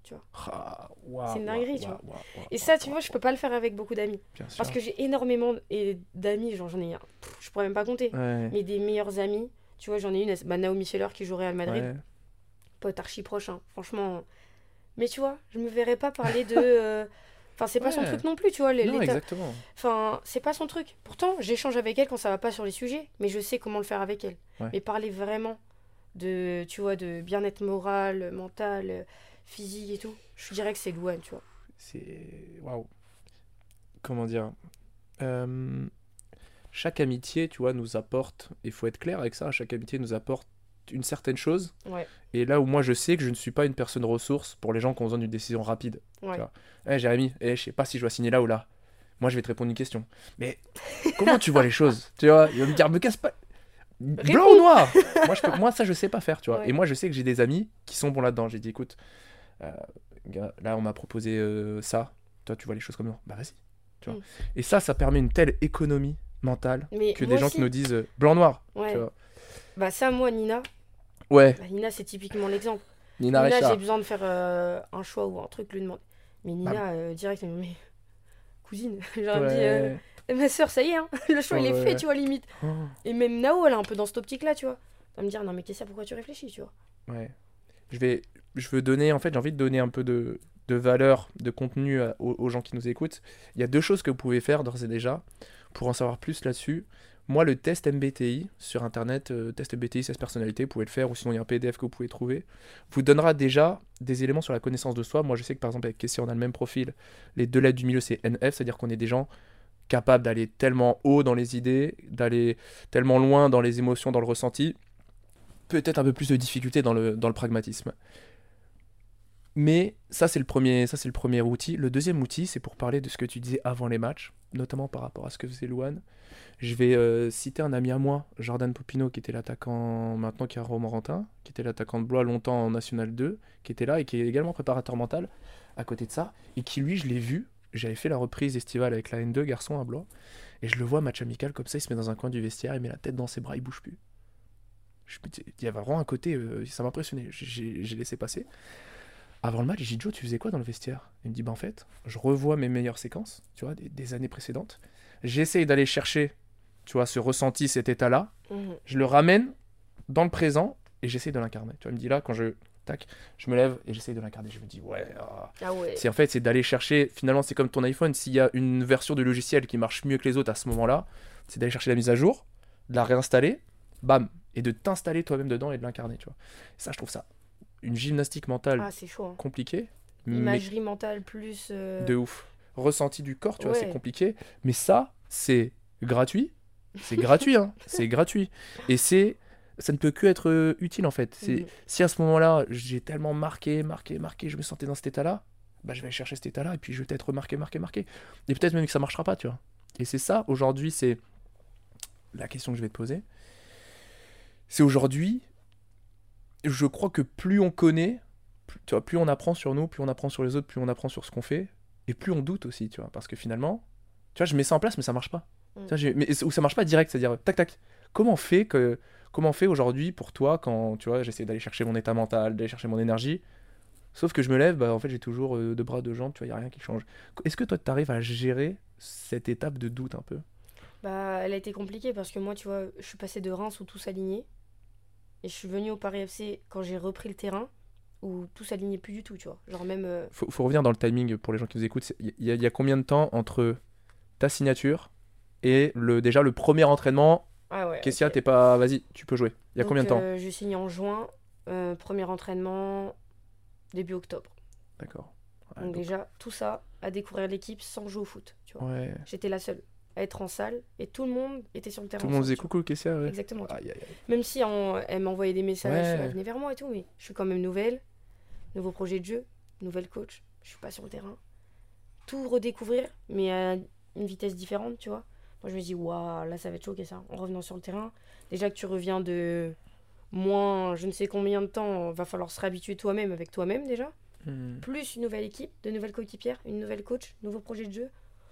Ah, waouh, C'est une dinguerie, waouh, tu vois. waouh, waouh, Et waouh, ça, tu waouh, vois, je peux pas le faire avec beaucoup d'amis. bien sûr. Parce que j'ai énormément et d'amis, genre j'en ai, pff, je pourrais même pas compter. Ouais, Mais des meilleurs amis, tu vois, j'en ai une, bah, Naomi Scheller qui joue au Real Madrid, ouais. pote archi proche, hein, franchement. Mais tu vois, je me verrais pas parler de. euh, Enfin, c'est pas son Ouais. truc non plus, tu vois. les- Non, l'état- exactement. Enfin, c'est pas son truc. Pourtant, j'échange avec elle quand ça va pas sur les sujets, mais je sais comment le faire avec elle. Ouais. Mais parler vraiment de, tu vois, de bien-être moral, mental, euh, physique et tout, je dirais que c'est Louane, tu vois. C'est. Waouh. Comment dire? Euh, Chaque amitié, tu vois, nous apporte, il faut être clair avec ça, chaque amitié nous apporte une certaine chose. Ouais, Et là où moi je sais que je ne suis pas une personne ressource pour les gens qui ont besoin d'une décision rapide. ouais. vois. Eh Jérémy, eh, je sais pas si je dois signer là ou là. Moi je vais te répondre une question. Mais comment tu vois les choses? Tu vois, il va me dire, me casse pas. Blanc ou noir? moi, je peux- moi ça je sais pas faire, tu vois. Ouais. Et moi je sais que j'ai des amis qui sont bons là-dedans. J'ai dit, écoute, euh, gars, là on m'a proposé euh, ça. Toi tu vois les choses comme ça. Bah vas-y. Tu vois. Mm. Et ça, ça permet une telle économie mentale Mais que moi des gens aussi. qui nous disent euh, blanc-noir. Ouais. Tu vois. Bah ça, moi, Nina, Ouais, bah, Nina, c'est typiquement l'exemple. Nina Nina, Richard. j'ai besoin de faire euh, un choix ou un truc, lui demander. Mais Nina, euh, direct, elle me dit, mais cousine, genre, elle me dit, euh, Ouais. Eh, ma soeur, ça y est, hein, le choix, il est Ouais. fait, tu vois, limite. Oh. Et même Nao, elle est un peu dans cette optique-là, tu vois. Elle va me dire, non, mais qu'est-ce que ça, pourquoi tu réfléchis, tu vois. Ouais. Je vais, je veux donner, en fait, j'ai envie de donner un peu de, de valeur, de contenu à- aux, aux gens qui nous écoutent. Il y a deux choses que vous pouvez faire d'ores et déjà pour en savoir plus là-dessus. Moi, le test M B T I sur internet, euh, test M B T I, seize personnalités, vous pouvez le faire, ou sinon il y a un P D F que vous pouvez trouver, vous donnera déjà des éléments sur la connaissance de soi. Moi, je sais que par exemple, avec Kessie, on a le même profil. Les deux lettres du milieu, c'est N F, c'est-à-dire qu'on est des gens capables d'aller tellement haut dans les idées, d'aller tellement loin dans les émotions, dans le ressenti, peut-être un peu plus de difficulté dans le, dans le pragmatisme. Mais ça c'est le premier, ça c'est le premier outil. Le deuxième outil, c'est pour parler de ce que tu disais avant les matchs, notamment par rapport à ce que faisait Louane. Je vais euh, citer un ami à moi, Jordan Popino, qui était l'attaquant maintenant qui est à Romorantin, qui était l'attaquant de Blois longtemps en National deux, qui était là et qui est également préparateur mental à côté de ça, et qui lui, je l'ai vu, j'avais fait la reprise estivale avec la N deux garçon à Blois, et je le vois match amical comme ça, il se met dans un coin du vestiaire, il met la tête dans ses bras, il bouge plus. Je me dis, il y avait vraiment un côté, euh, ça m'a impressionné, j'ai j'ai laissé passer. Avant le match, j'ai dit, Joe, tu faisais quoi dans le vestiaire? Il me dit, bah en fait, je revois mes meilleures séquences, tu vois, des, des années précédentes. J'essaye d'aller chercher, tu vois, ce ressenti, cet état-là. Mhm. Je le ramène dans le présent et j'essaye de l'incarner. Tu vois, il me dit là, quand je, tac, je me lève et j'essaye de l'incarner. Je me dis, ouais, ah. Ah ouais. C'est en fait, c'est d'aller chercher, finalement, c'est comme ton iPhone, s'il y a une version du logiciel qui marche mieux que les autres à ce moment-là, c'est d'aller chercher la mise à jour, de la réinstaller, bam, et de t'installer toi-même dedans et de l'incarner, tu vois. Et ça, je trouve ça une gymnastique mentale Ah, c'est chaud. Hein. compliquée, mais Imagerie mentale plus. euh, de ouf. Ressenti du corps, tu vois, Ouais. c'est compliqué. Mais ça, c'est gratuit. C'est gratuit, hein. C'est gratuit. Et c'est, ça ne peut que être euh, utile, en fait. C'est, Mhm. si à ce moment-là, j'ai tellement marqué, marqué, marqué, je me sentais dans cet état-là, bah, je vais aller chercher cet état-là et puis je vais peut-être remarquer, marquer, marquer. Et peut-être même que ça marchera pas, tu vois. Et c'est ça, aujourd'hui, c'est la question que je vais te poser. C'est aujourd'hui, je crois que plus on connaît, plus, tu vois, plus on apprend sur nous, plus on apprend sur les autres, plus on apprend sur ce qu'on fait, et plus on doute aussi, tu vois. Parce que finalement, tu vois, je mets ça en place, mais ça marche pas. Mm. Tu vois, j'ai- mais, ou ça marche pas direct, c'est-à-dire, tac, tac. Comment on fait que, comment on fait aujourd'hui pour toi quand, tu vois, j'essaie d'aller chercher mon état mental, d'aller chercher mon énergie, sauf que je me lève, bah, en fait, j'ai toujours euh, deux bras, deux jambes, tu vois, il n'y a rien qui change. Est-ce que toi, tu arrives à gérer cette étape de doute un peu? Bah, elle a été compliquée parce que moi, tu vois, je suis passée de Reims où tout s'alignait. Et je suis venue au Paris F C quand j'ai repris le terrain où tout s'alignait plus du tout, tu vois. Genre même... euh, Faut, faut revenir dans le timing pour les gens qui nous écoutent. Il y, a- y a combien de temps entre ta signature et le, déjà le premier entraînement? Ah ouais, Kessia, ok. t'es pas. Vas-y, tu peux jouer. Il y a Donc, combien de temps? euh, je signe en juin, euh, premier entraînement début octobre. D'accord. Ouais, Donc donc- déjà, tout ça, à découvrir l'équipe sans jouer au foot, tu vois. ouais. J'étais la seule à être en salle et tout le monde était sur le terrain Tout le monde ensemble, disait tu vois. coucou, Kessia. Ouais. Exactement. tu vois. Aïe, aïe, aïe. Même si en- elle m'envoyait des messages, Ouais. elle venait vers moi et tout, mais je suis quand même nouvelle, nouveau projet de jeu, nouvelle coach, je suis pas sur le terrain. Tout redécouvrir, mais à une vitesse différente, tu vois. Moi je me dis, waouh, là ça va être choqué ça, en revenant sur le terrain. Déjà que tu reviens de moins je ne sais combien de temps, va falloir se réhabituer toi-même avec toi-même déjà. Hmm. Plus une nouvelle équipe, de nouvelles coéquipières, une nouvelle coach, nouveau projet de jeu,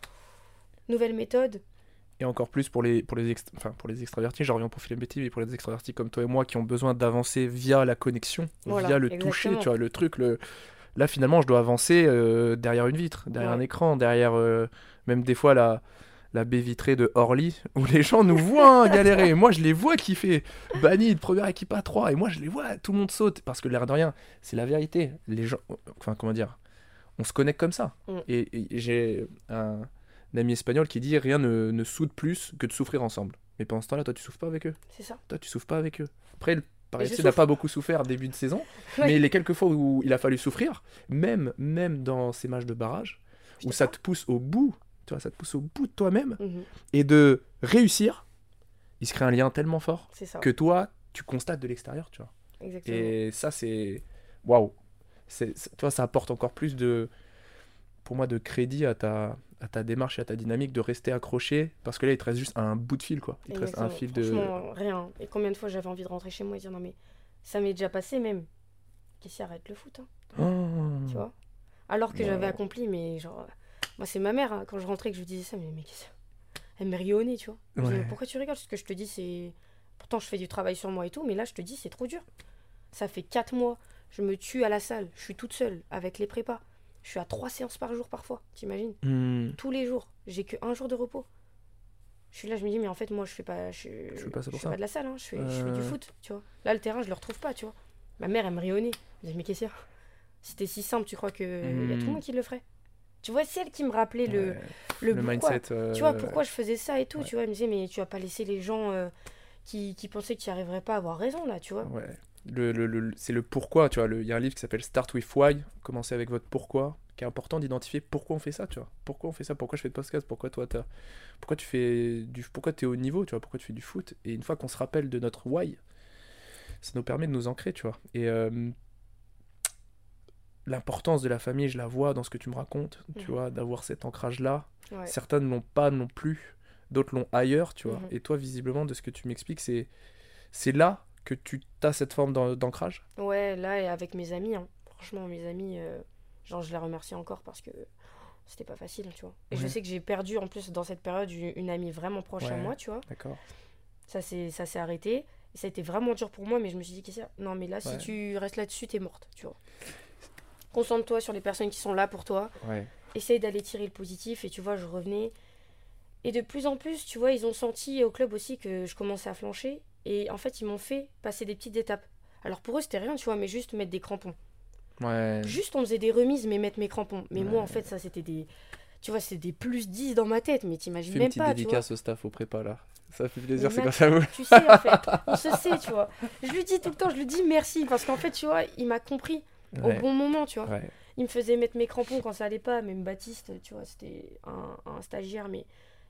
nouvelle méthode. Et encore plus pour les, pour les, ext- enfin, pour les extravertis, j'en reviens pour Philippe Betty, mais pour les extravertis comme toi et moi qui ont besoin d'avancer via la connexion, Voilà, via le exactement. toucher, tu vois, le truc, le... Là finalement je dois avancer euh, derrière une vitre, derrière Ouais. un écran, derrière euh, même des fois la, la baie vitrée de Orly, où les gens nous voient hein, galérer, et moi je les vois kiffer, banni de première équipe à trois, et moi je les vois, tout le monde saute, parce que l'air de rien, c'est la vérité, les gens, enfin comment dire, on se connecte comme ça, Mm. et, et j'ai un... un ami espagnol qui dit rien ne, ne soude plus que de souffrir ensemble. Mais pendant ce temps-là, toi tu souffres pas avec eux. C'est ça. Toi tu souffres pas avec eux. Après, le Paris Et je F C n'a souffre. pas beaucoup souffert début de saison, Ouais. mais les quelques fois où il a fallu souffrir, même, même dans ces matchs de barrage, Je où te ça crois. te pousse au bout, tu vois, ça te pousse au bout de toi-même, Mhm. et de réussir, il se crée un lien tellement fort C'est ça. que toi, tu constates de l'extérieur, tu vois. Exactement. Et ça, c'est... Waouh. C'est, c'est- tu vois, ça apporte encore plus de... Pour moi, de crédit à ta, à ta démarche et à ta dynamique de rester accroché, parce que là, il te reste juste un bout de fil, quoi. Il te reste un Exactement. fil de... Franchement, rien. Et combien de fois j'avais envie de rentrer chez moi et dire non mais ça m'est déjà passé même. Qu'est-ce qui arrête le foot, hein, Oh. tu vois. Alors que Wow. j'avais accompli, mais genre, euh, moi c'est ma mère, hein, quand je rentrais que je lui disais ça, mais, mais qu'est-ce elle me riait au nez, tu vois. Je me disais, Ouais. mais pourquoi tu rigoles? Ce que je te dis, c'est. Pourtant, je fais du travail sur moi et tout, mais là, je te dis, c'est trop dur. Ça fait quatre mois, je me tue à la salle, je suis toute seule avec les prépas. Je suis à trois séances par jour parfois, t'imagines? Hmm. Tous les jours, j'ai que un jour de repos. Je suis là, je me dis, mais en fait, moi, je fais pas, je, Je fais pas ça pour je fais ça. pas de la salle, hein, je, fais, je fais du Euh. foot, tu vois. Là, le terrain, je le retrouve pas, tu vois. Ma mère, elle me rit au nez. Elle me dit, mais qu'est-ce qu'il y a? Si c'était si simple, tu crois qu'il y a tout le Hmm. monde qui le ferait? Tu vois, c'est elle qui me rappelait le, Ouais. le, Le pourquoi. mindset... euh, Tu vois, pourquoi je faisais ça et tout, ouais. tu vois. Elle me disait, mais tu vas pas laisser les gens euh, qui, qui pensaient que tu n'y arriverais pas à avoir raison, là, tu vois. Ouais. Le, le- le- c'est le pourquoi, tu vois. le- Il y a un livre qui s'appelle Start with Why, commencez avec votre pourquoi, qui est important d'identifier pourquoi on fait ça, tu vois. Pourquoi on fait ça, pourquoi je fais de podcast, pourquoi toi t'as... Pourquoi tu fais du... Pourquoi t'es au niveau, tu vois, pourquoi tu fais du foot. Et une fois qu'on se rappelle de notre why, ça nous permet de nous ancrer, tu vois. Et euh, l'importance de la famille, je la vois dans ce que tu me racontes, tu Mhm. vois, d'avoir cet ancrage-là. Ouais. Certains ne l'ont pas non plus, d'autres l'ont ailleurs, tu vois. Mhm. Et toi, visiblement, de ce que tu m'expliques, c'est c'est là que tu as cette forme d'an- d'ancrage. Ouais, là, et avec mes amis, hein. Franchement, mes amis, euh, genre, je les remercie encore parce que c'était pas facile, tu vois. Et je Ouais. sais que j'ai perdu, en plus, dans cette période, une, une amie vraiment proche à Ouais. moi, tu vois. D'accord. Ça s'est ça s'est arrêté. Et ça a été vraiment dur pour moi, mais je me suis dit, qu'est-ce qu'il y a? Non, mais là, si Ouais. tu restes là-dessus, t'es morte, tu vois. Concentre-toi sur les personnes qui sont là pour toi. Ouais. Essaye d'aller tirer le positif. Et tu vois, je revenais. Et de plus en plus, tu vois, ils ont senti au club aussi que je commençais à flancher. Et en fait, ils m'ont fait passer des petites étapes. Alors pour eux, c'était rien, tu vois, mais juste mettre des crampons. Ouais. Juste, on faisait des remises, mais mettre mes crampons. Mais moi, Ouais. en fait, ça, c'était des. Tu vois, c'était des plus dix dans ma tête, mais t'imagines Fais une même petite pas, tu vois. dédicace au staff au prépa là. Ça fait plaisir, Mais c'est quand Max, ça vous. Tu sais, en fait, on se sait, tu vois. Je lui dis tout le temps, je lui dis merci, parce qu'en fait, tu vois, il m'a compris au Ouais. bon moment, tu vois. Ouais. Il me faisait mettre mes crampons quand ça allait pas, même Baptiste, tu vois, c'était un, un stagiaire, mais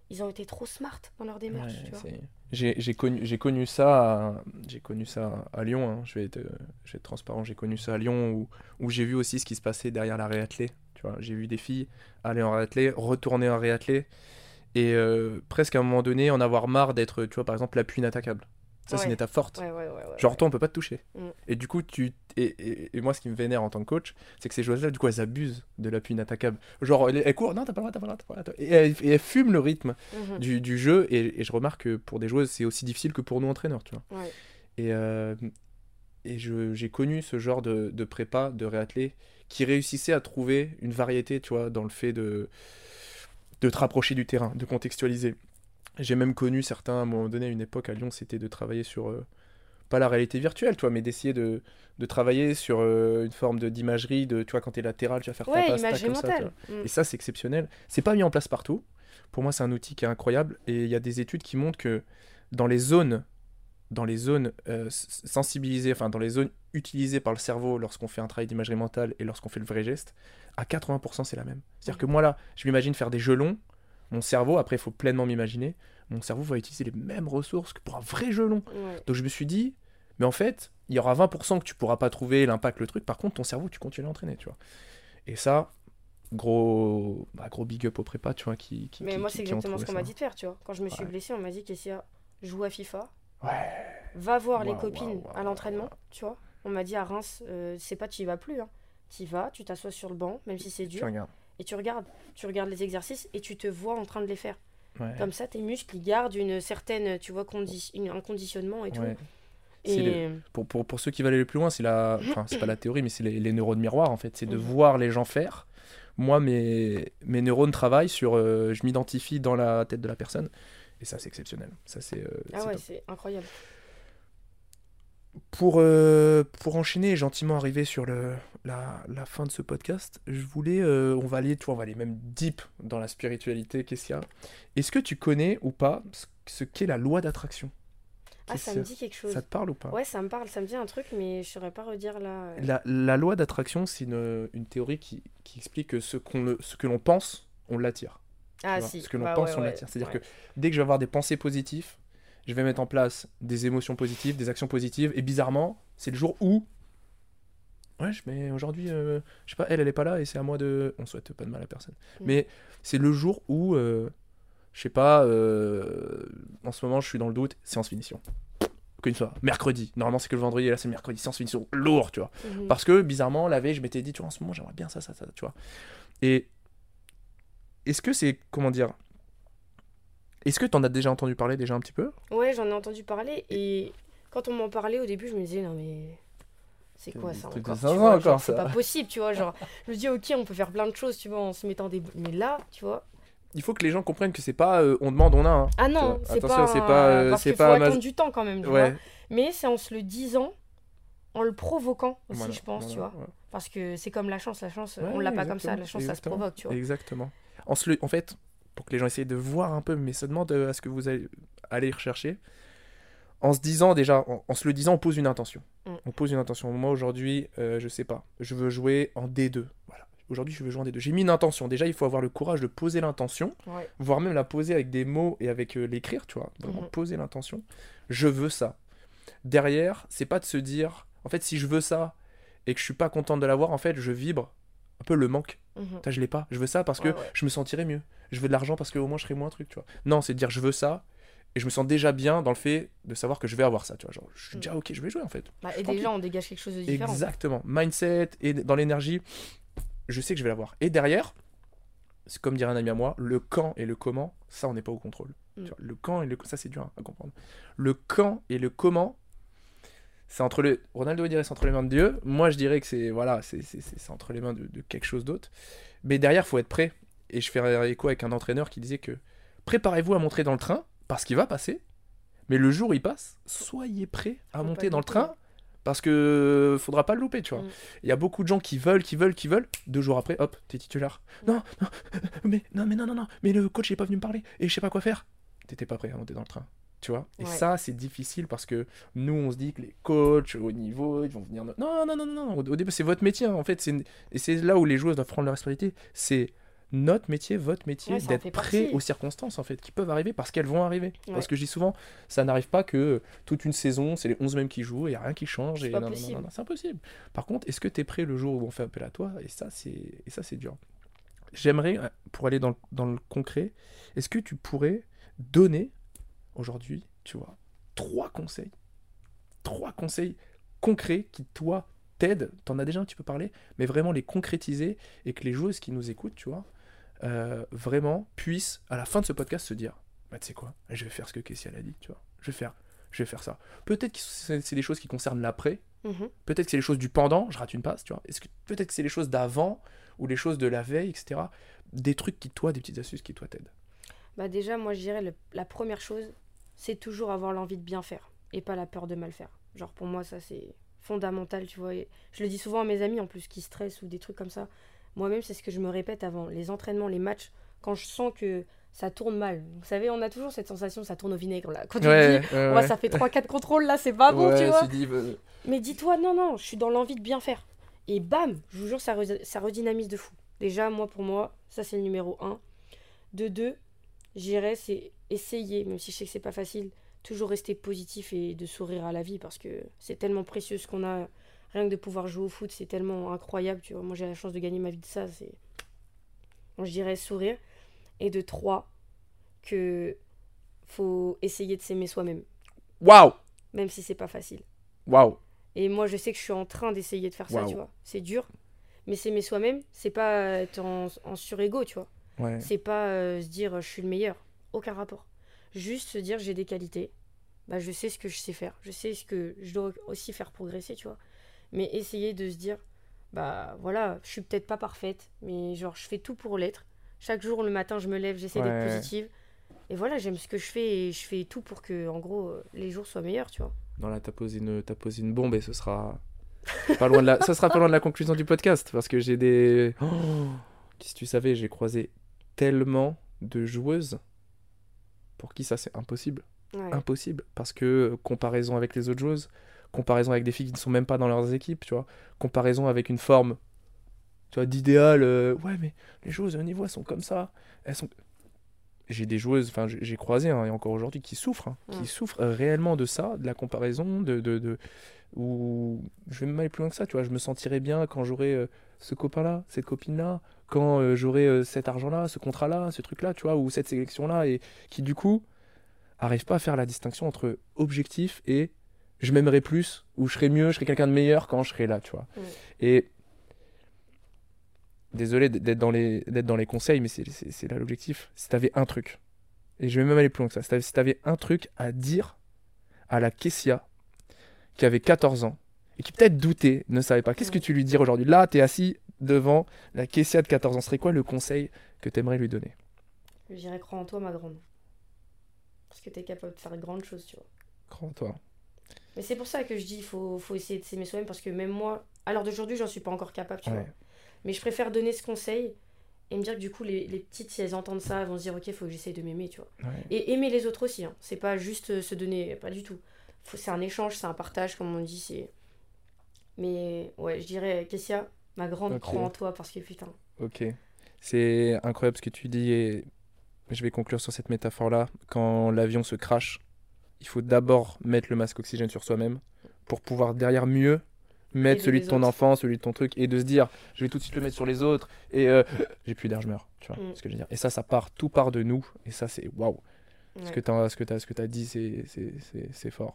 ils ont été trop smart dans leur démarche, Ouais, tu vois. c'est- J'ai j'ai connu, j'ai connu ça à, j'ai connu ça à Lyon, hein. Je vais être, je vais être transparent, j'ai connu ça à Lyon où, où j'ai vu aussi ce qui se passait derrière la réathlée. Tu vois, j'ai vu des filles aller en réathlée, retourner en réathlée et euh, presque à un moment donné en avoir marre d'être, tu vois, par exemple, l'appui inattaquable. Ça, c'est une Ouais. étape forte. Ouais, ouais, ouais, ouais, Genre, ouais. toi, on peut pas te toucher. Mm. Et du coup, tu. Et, et- et moi, ce qui me vénère en tant que coach, c'est que ces joueuses-là, du coup, elles abusent de l'appui inattaquable. Genre, elles, elles courent, non, t'as pas le droit, t'as pas le droit, t'as pas le droit. Et elles, et elles fument le rythme Mhm. du, du jeu. Et, et je remarque que pour des joueuses, c'est aussi difficile que pour nous, entraîneurs, tu vois. Ouais. Et, euh, et je- j'ai connu ce genre de, de prépa, de réathlé, qui réussissait à trouver une variété, tu vois, dans le fait de, de te rapprocher du terrain, de contextualiser. J'ai même connu certains, à un moment donné, à une époque à Lyon, c'était de travailler sur. euh, pas la réalité virtuelle, tu vois, mais d'essayer de, de travailler sur euh, une forme de d'imagerie, de, tu vois, quand t'es latéral, tu vas faire ta Ouais, passe, tac, imagerie comme ça, tu mentale. vois. Mm. Et ça, c'est exceptionnel. C'est pas mis en place partout. Pour moi, c'est un outil qui est incroyable. Et il y a des études qui montrent que dans les zones, dans les zones euh, s- sensibilisées, enfin, dans les zones utilisées par le cerveau lorsqu'on fait un travail d'imagerie mentale et lorsqu'on fait le vrai geste, à quatre-vingts pour cent, c'est la même. C'est-à-dire que moi, là, je m'imagine faire des jeux longs. Mon cerveau, après, il faut pleinement m'imaginer. Mon cerveau va utiliser les mêmes ressources que pour un vrai jeu long. Ouais. Donc je me suis dit, mais en fait, il y aura vingt pour cent que tu pourras pas trouver l'impact, le truc. Par contre, ton cerveau, tu continues à l'entraîner, tu vois. Et ça, gros, bah, gros big up au prépa, tu vois, qui, qui, Mais qui- moi, qui- c'est qui ont exactement ce trouvé qu'on m'a ça. dit de faire, tu vois. Quand je me suis Ouais. blessée, on m'a dit Kessia, joue à FIFA, Ouais. va voir les Waouh, copines waouh, waouh, à l'entraînement, waouh. tu vois. On m'a dit à Reims, euh, c'est pas tu y vas plus, hein. Tu y vas, tu t'assois sur le banc, même si c'est Tu dur, regardes. et tu regardes. Tu regardes les exercices et tu te vois en train de les faire. Ouais. Comme ça, tes muscles, ils gardent une certaine, tu vois, condi- une- un conditionnement et tout. Ouais. C'est Et Pour, pour, pour ceux qui veulent aller plus loin, c'est la, enfin, c'est pas la théorie, mais c'est les, les neurones miroirs, en fait. C'est de Mhm. voir les gens faire. Moi, mes, mes neurones travaillent sur. euh, je m'identifie dans la tête de la personne. Et ça, c'est exceptionnel. Ça, c'est. euh, ah c'est ouais, top. c'est incroyable. Pour, euh, pour enchaîner et gentiment arriver sur le, la, la fin de ce podcast, je voulais, euh, on va aller, tu vois, on va aller même deep dans la spiritualité, qu'est-ce qu'il y a. Est-ce que tu connais ou pas ce, ce qu'est la loi d'attraction? Ah, Qu'est-ce ça que me c'est? dit quelque chose. Ça te parle ou pas? Ouais, ça me parle, ça me dit un truc, mais je saurais pas redire là. euh. La, la loi d'attraction, c'est une, une théorie qui, qui explique que ce, qu'on le- ce que l'on pense, on l'attire. tu Ah vois. si. Ce que l'on Bah, pense, ouais, on ouais, l'attire. C'est-à-dire ouais. que dès que je vais avoir des pensées positives, je vais mettre en place des émotions positives, des actions positives, et bizarrement, c'est le jour où ouais, je- mais aujourd'hui, euh, je sais pas, elle, elle est pas là et c'est à moi de. On souhaite pas de mal à personne. Mm. Mais c'est le jour où, euh, je sais pas, euh, en ce moment, je suis dans le doute, séance finition. Qu'une fois, mercredi. Normalement, c'est que le vendredi et là, c'est le mercredi, séance finition. Lourd, tu vois. Mhm. Parce que bizarrement, la veille, je m'étais dit, tu vois, en ce moment, j'aimerais bien ça, ça, ça, tu vois. Et est-ce que c'est. Comment dire. Est-ce que t'en as déjà entendu parler déjà un petit peu? Ouais, j'en ai entendu parler et quand on m'en parlait au début, je me disais non mais c'est quoi C'est ça des trucs de encore, tu zinzin vois, encore, genre, c'est ça. pas possible, tu vois, genre je me dis OK, on peut faire plein de choses, tu vois, en se mettant des mais là, tu vois. Il faut que les gens comprennent que c'est pas euh, on demande, on a. hein. Ah Tu vois. non, c'est Attention, pas, c'est pas, euh, parce c'est qu'il faut pas ma- attendre du temps quand même, tu Ouais. vois. Mais c'est en se le disant, en le provoquant aussi, Voilà, je pense, tu voilà, vois. voilà. parce que c'est comme la chance, la chance, on Ouais, l'a pas comme ça, exactement, la chance ça se exactement, provoque, tu vois. Exactement. En, se le- en fait, pour que les gens essayent de voir un peu, mais ça demande euh, à ce que vous allez aller rechercher. En se disant déjà, en, en se le disant, on pose une intention. Mm. On pose une intention. Moi aujourd'hui, euh, je sais pas, je veux jouer en D deux. Voilà. Aujourd'hui, je veux jouer en D deux. J'ai mis une intention. Déjà, il faut avoir le courage de poser l'intention, Ouais. voire même la poser avec des mots et avec euh, l'écrire, tu vois. Vraiment Mhm. poser l'intention. Je veux ça. Derrière, c'est pas de se dire, en fait, si je veux ça et que je suis pas contente de l'avoir, en fait, je vibre un peu le manque. Mhm. Putain, je l'ai pas. Je veux ça parce que Ouais, ouais. je me sentirais mieux. Je veux de l'argent parce qu'au moins je serais moins truc, tu vois. Non, c'est de dire je veux ça et je me sens déjà bien dans le fait de savoir que je vais avoir ça, tu vois. Genre, je suis Mm. déjà ok, je vais jouer en fait. Bah, Je et suis déjà on dégage quelque chose de différent. Exactement. Mindset et dans l'énergie, je sais que je vais l'avoir. Et derrière, c'est comme dirait un ami à moi, le quand et le comment, ça on n'est pas au contrôle. Mm. Tu vois, le quand et le ça c'est dur hein, à comprendre. Le quand et le comment, c'est entre le Ronaldo dirait c'est entre les mains de Dieu. Moi je dirais que c'est voilà, c'est c'est c'est- c'est entre les mains de, de quelque chose d'autre. Mais derrière, faut être prêt. Et je fais écho avec un entraîneur qui disait que préparez-vous à monter dans le train parce qu'il va passer. Mais le jour où il passe, soyez prêt à Faut pas monter le dans le louper. train parce que faudra pas le louper, tu vois. Mm. Il y a beaucoup de gens qui veulent, qui veulent, qui veulent. Deux jours après, hop, t'es titulaire. Mm. Non, non, mais non, mais non, non, non. Mais le coach il est pas venu me parler et je sais pas quoi faire. T'étais pas prêt à monter dans le train, tu vois. Et Ouais. ça, c'est difficile parce que nous, on se dit que les coachs au niveau, ils vont venir. No- Non, non, non, non, non. Au au début, c'est votre métier. hein. En fait, c'est une- et c'est là où les joueurs doivent prendre leur responsabilité. C'est notre métier, votre métier, Ouais, ça en d'être fait prêt partie. aux circonstances en fait, qui peuvent arriver parce qu'elles vont arriver. Ouais. Parce que je dis souvent, ça n'arrive pas que toute une saison, c'est les onze mêmes qui jouent, il n'y a rien qui change. C'est Et pas non, non, non, possible. non, non, c'est impossible. Par contre, est-ce que tu es prêt le jour où on fait appel à toi? Et ça, c'est, et ça, c'est dur. J'aimerais, euh, pour aller dans le, dans le concret, est-ce que tu pourrais donner aujourd'hui, tu vois, trois conseils, trois conseils concrets qui, toi, t'aident, t'en as déjà un petit peu parlé, mais vraiment les concrétiser et que les joueuses qui nous écoutent, tu vois, euh, vraiment puissent, à la fin de ce podcast, se dire, bah tu sais quoi, je vais faire ce que Kessia a dit, tu vois, je vais faire, je vais faire ça. Peut-être que c'est, c'est des choses qui concernent l'après, Mhm. peut-être que c'est les choses du pendant, je rate une passe, tu vois, est-ce que peut-être que c'est les choses d'avant ou les choses de la veille, et cetera. Des trucs qui, toi, des petites astuces qui, toi, t'aident. Bah déjà, moi, je dirais le- la première chose, c'est toujours avoir l'envie de bien faire et pas la peur de mal faire. Genre, pour moi, ça, c'est fondamental, tu vois. Et je le dis souvent à mes amis, en plus, qui stressent ou des trucs comme ça. Moi-même, c'est ce que je me répète avant les entraînements, les matchs, quand je sens que ça tourne mal. Vous savez, on a toujours cette sensation, ça tourne au vinaigre, là. Quand tu te dis, ouais, ouais, ça fait trois quatre contrôles, là, c'est pas bon, tu vois. tu dis, euh, Mais dis-toi, non, non, je suis dans l'envie de bien faire. Et bam, je vous jure, ça, re- ça redynamise de fou. Déjà, moi, pour moi, ça, c'est le numéro un. De deux, j'irais, c'est essayer, même si je sais que c'est pas facile, toujours rester positif et de sourire à la vie parce que c'est tellement précieux ce qu'on a. Rien que de pouvoir jouer au foot, c'est tellement incroyable, tu vois. Moi, j'ai la chance de gagner ma vie de ça, c'est... Donc, je dirais sourire. Et de trois, que faut essayer de s'aimer soi-même, waouh, même si c'est pas facile. waouh, Et moi, je sais que je suis en train d'essayer de faire ça, Waouh. tu vois. C'est dur. Mais s'aimer soi-même, c'est pas être en, en surégo, tu vois. ouais, C'est pas euh, se dire je suis le meilleur. Aucun rapport. Juste se dire j'ai des qualités. Bah, je sais ce que je sais faire. Je sais ce que je dois aussi faire progresser, tu vois. Mais essayer de se dire bah voilà, je suis peut-être pas parfaite, mais genre je fais tout pour l'être. Chaque jour, le matin, je me lève, j'essaie Ouais. d'être positive. Et voilà, j'aime ce que je fais et je fais tout pour que, en gros, euh, les jours soient meilleurs, tu vois. non là t'as posé une, t'as posé une bombe et ce sera pas loin de la, ça sera pas loin de la conclusion du podcast parce que j'ai des, oh, si tu savais, j'ai croisé tellement de joueuses pour qui ça c'est impossible. Ouais. Impossible parce que euh, comparaison avec les autres joueuses, comparaison avec des filles qui ne sont même pas dans leurs équipes, tu vois, comparaison avec une forme, tu vois, d'idéal, euh, ouais mais les joueuses au niveau elles sont comme ça, elles sont, j'ai des joueuses, enfin j'ai j'ai croisé hein, et encore aujourd'hui qui souffrent, hein, qui Ouais. souffrent euh, réellement de ça, de la comparaison, de, de, de ou je vais même aller plus loin que ça, tu vois, je me sentirais bien quand j'aurais euh, ce copain-là, cette copine-là, quand euh, j'aurais euh, cet argent-là, ce contrat-là, ce truc-là, tu vois, ou cette sélection-là, et qui du coup arrive pas à faire la distinction entre objectif et je m'aimerais plus, ou je serais mieux, je serais quelqu'un de meilleur quand je serais là, tu vois. Ouais. Et désolé d'être dans les, d'être dans les conseils, mais c'est, c'est, c'est là l'objectif. Si t'avais un truc, et je vais même aller plus loin que ça, si t'avais, si t'avais un truc à dire à la Kessia qui avait quatorze ans et qui peut-être doutait, ne savait pas, qu'est-ce que Ouais. tu lui dirais aujourd'hui? Là, t'es assis devant la Kessia de quatorze ans, ce serait quoi le conseil que t'aimerais lui donner? Je dirais crois en toi, ma grande. Parce que t'es capable de faire de grandes choses, tu vois. Crois en toi. Mais c'est pour ça que je dis, il faut, faut essayer de s'aimer soi-même, parce que même moi, à l'heure d'aujourd'hui, j'en suis pas encore capable, tu Ouais. vois. Mais je préfère donner ce conseil et me dire que du coup, les, les petites, si elles entendent ça, elles vont se dire, ok, il faut que j'essaye de m'aimer, tu vois. Ouais. Et aimer les autres aussi, hein. C'est pas juste euh, se donner, pas du tout. Faut, c'est un échange, c'est un partage, comme on dit, c'est... Mais ouais, je dirais, Kessia, ma grande, Ok. crois en toi, parce que putain... Ok. C'est incroyable ce que tu dis et je vais conclure sur cette métaphore-là. Quand l'avion se crache, il faut d'abord mettre le masque oxygène sur soi-même pour pouvoir derrière mieux mettre Aider celui les de ton autres. enfant, celui de ton truc et de se dire je vais tout de suite le mettre sur les autres et euh, j'ai plus d'air, je meurs. Tu vois Mm. ce que je veux dire. Et ça, ça part, tout part de nous et ça, c'est waouh. Ce Ouais. que tu as, ce que t'as, ce que t'as dit, c'est, c'est, c'est, c'est fort.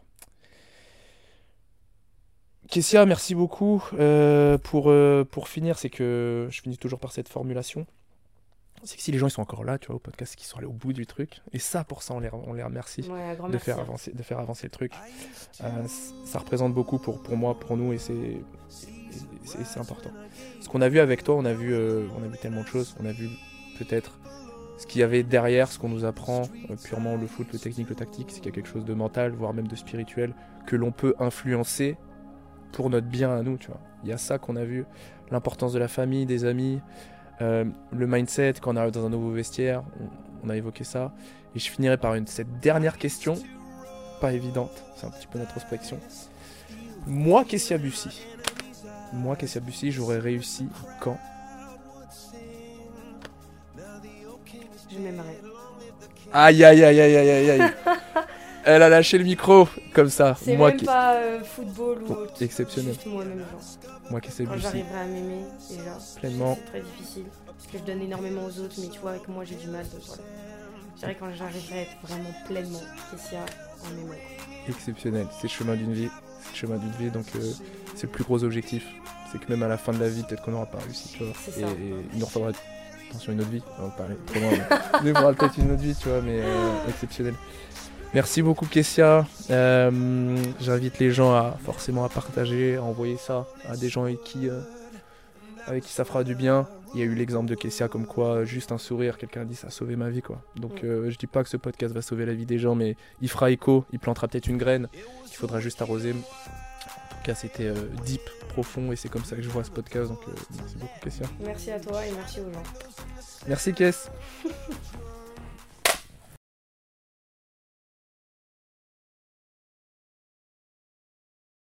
Kessia, merci beaucoup. Euh, pour, euh, pour finir, c'est que je finis toujours par cette formulation. C'est que si les gens ils sont encore là, tu vois, au podcast, c'est qu'ils sont allés au bout du truc. Et ça, pour ça, on les, on les remercie Ouais, un grand de merci. faire, hein. avancer, de faire avancer le truc. Euh, c- ça représente beaucoup pour, pour moi, pour nous, et c'est, et c'est, c'est important. Ce qu'on a vu avec toi, on a vu, euh, on a vu tellement de choses. On a vu peut-être ce qu'il y avait derrière, ce qu'on nous apprend, euh, purement le foot, le technique, le tactique, c'est qu'il y a quelque chose de mental, voire même de spirituel, que l'on peut influencer pour notre bien à nous, tu vois. Il y a ça qu'on a vu, l'importance de la famille, des amis, euh, le mindset, quand on arrive dans un nouveau vestiaire, on, on a évoqué ça. Et je finirai par une, cette dernière question, pas évidente, c'est un petit peu d'introspection. Moi, Kessia Bussy, moi, Kessia Bussy, j'aurais réussi quand? Je m'aimerais. Aïe, aïe, aïe, aïe, aïe, aïe, aïe. Elle a lâché le micro, comme ça. C'est moi même qui... pas euh, football ou Bon, autre. exceptionnel. Juste moi-même, genre. Moi qui sais Quand Lucie. j'arriverai à m'aimer, déjà. Pleinement. C'est très difficile. Parce que je donne énormément aux autres, mais tu vois, avec moi, j'ai du mal. Donc voilà. Je dirais quand j'arriverai à être vraiment pleinement Kessia en m'aimant. Exceptionnel. C'est le chemin d'une vie. C'est le chemin d'une vie, donc euh, c'est le plus gros objectif. C'est que même à la fin de la vie, peut-être qu'on n'aura pas réussi, tu vois. C'est Et, ça. et il nous refaudra, attention, une autre vie. On va parler trop loin, mais il nous faudra peut-être une autre vie, tu vois, mais euh, exceptionnel. Merci beaucoup, Kessia. Euh, j'invite les gens à forcément à partager, à envoyer ça à des gens avec qui, euh, avec qui ça fera du bien. Il y a eu l'exemple de Kessia comme quoi juste un sourire, quelqu'un a dit ça a sauvé ma vie, quoi. Donc euh, je dis pas que ce podcast va sauver la vie des gens, mais il fera écho, il plantera peut-être une graine qu'il faudra juste arroser. En tout cas, c'était euh, deep, profond, et c'est comme ça que je vois ce podcast. Donc euh, merci beaucoup, Kessia. Merci à toi et merci aux gens. Merci, Kess.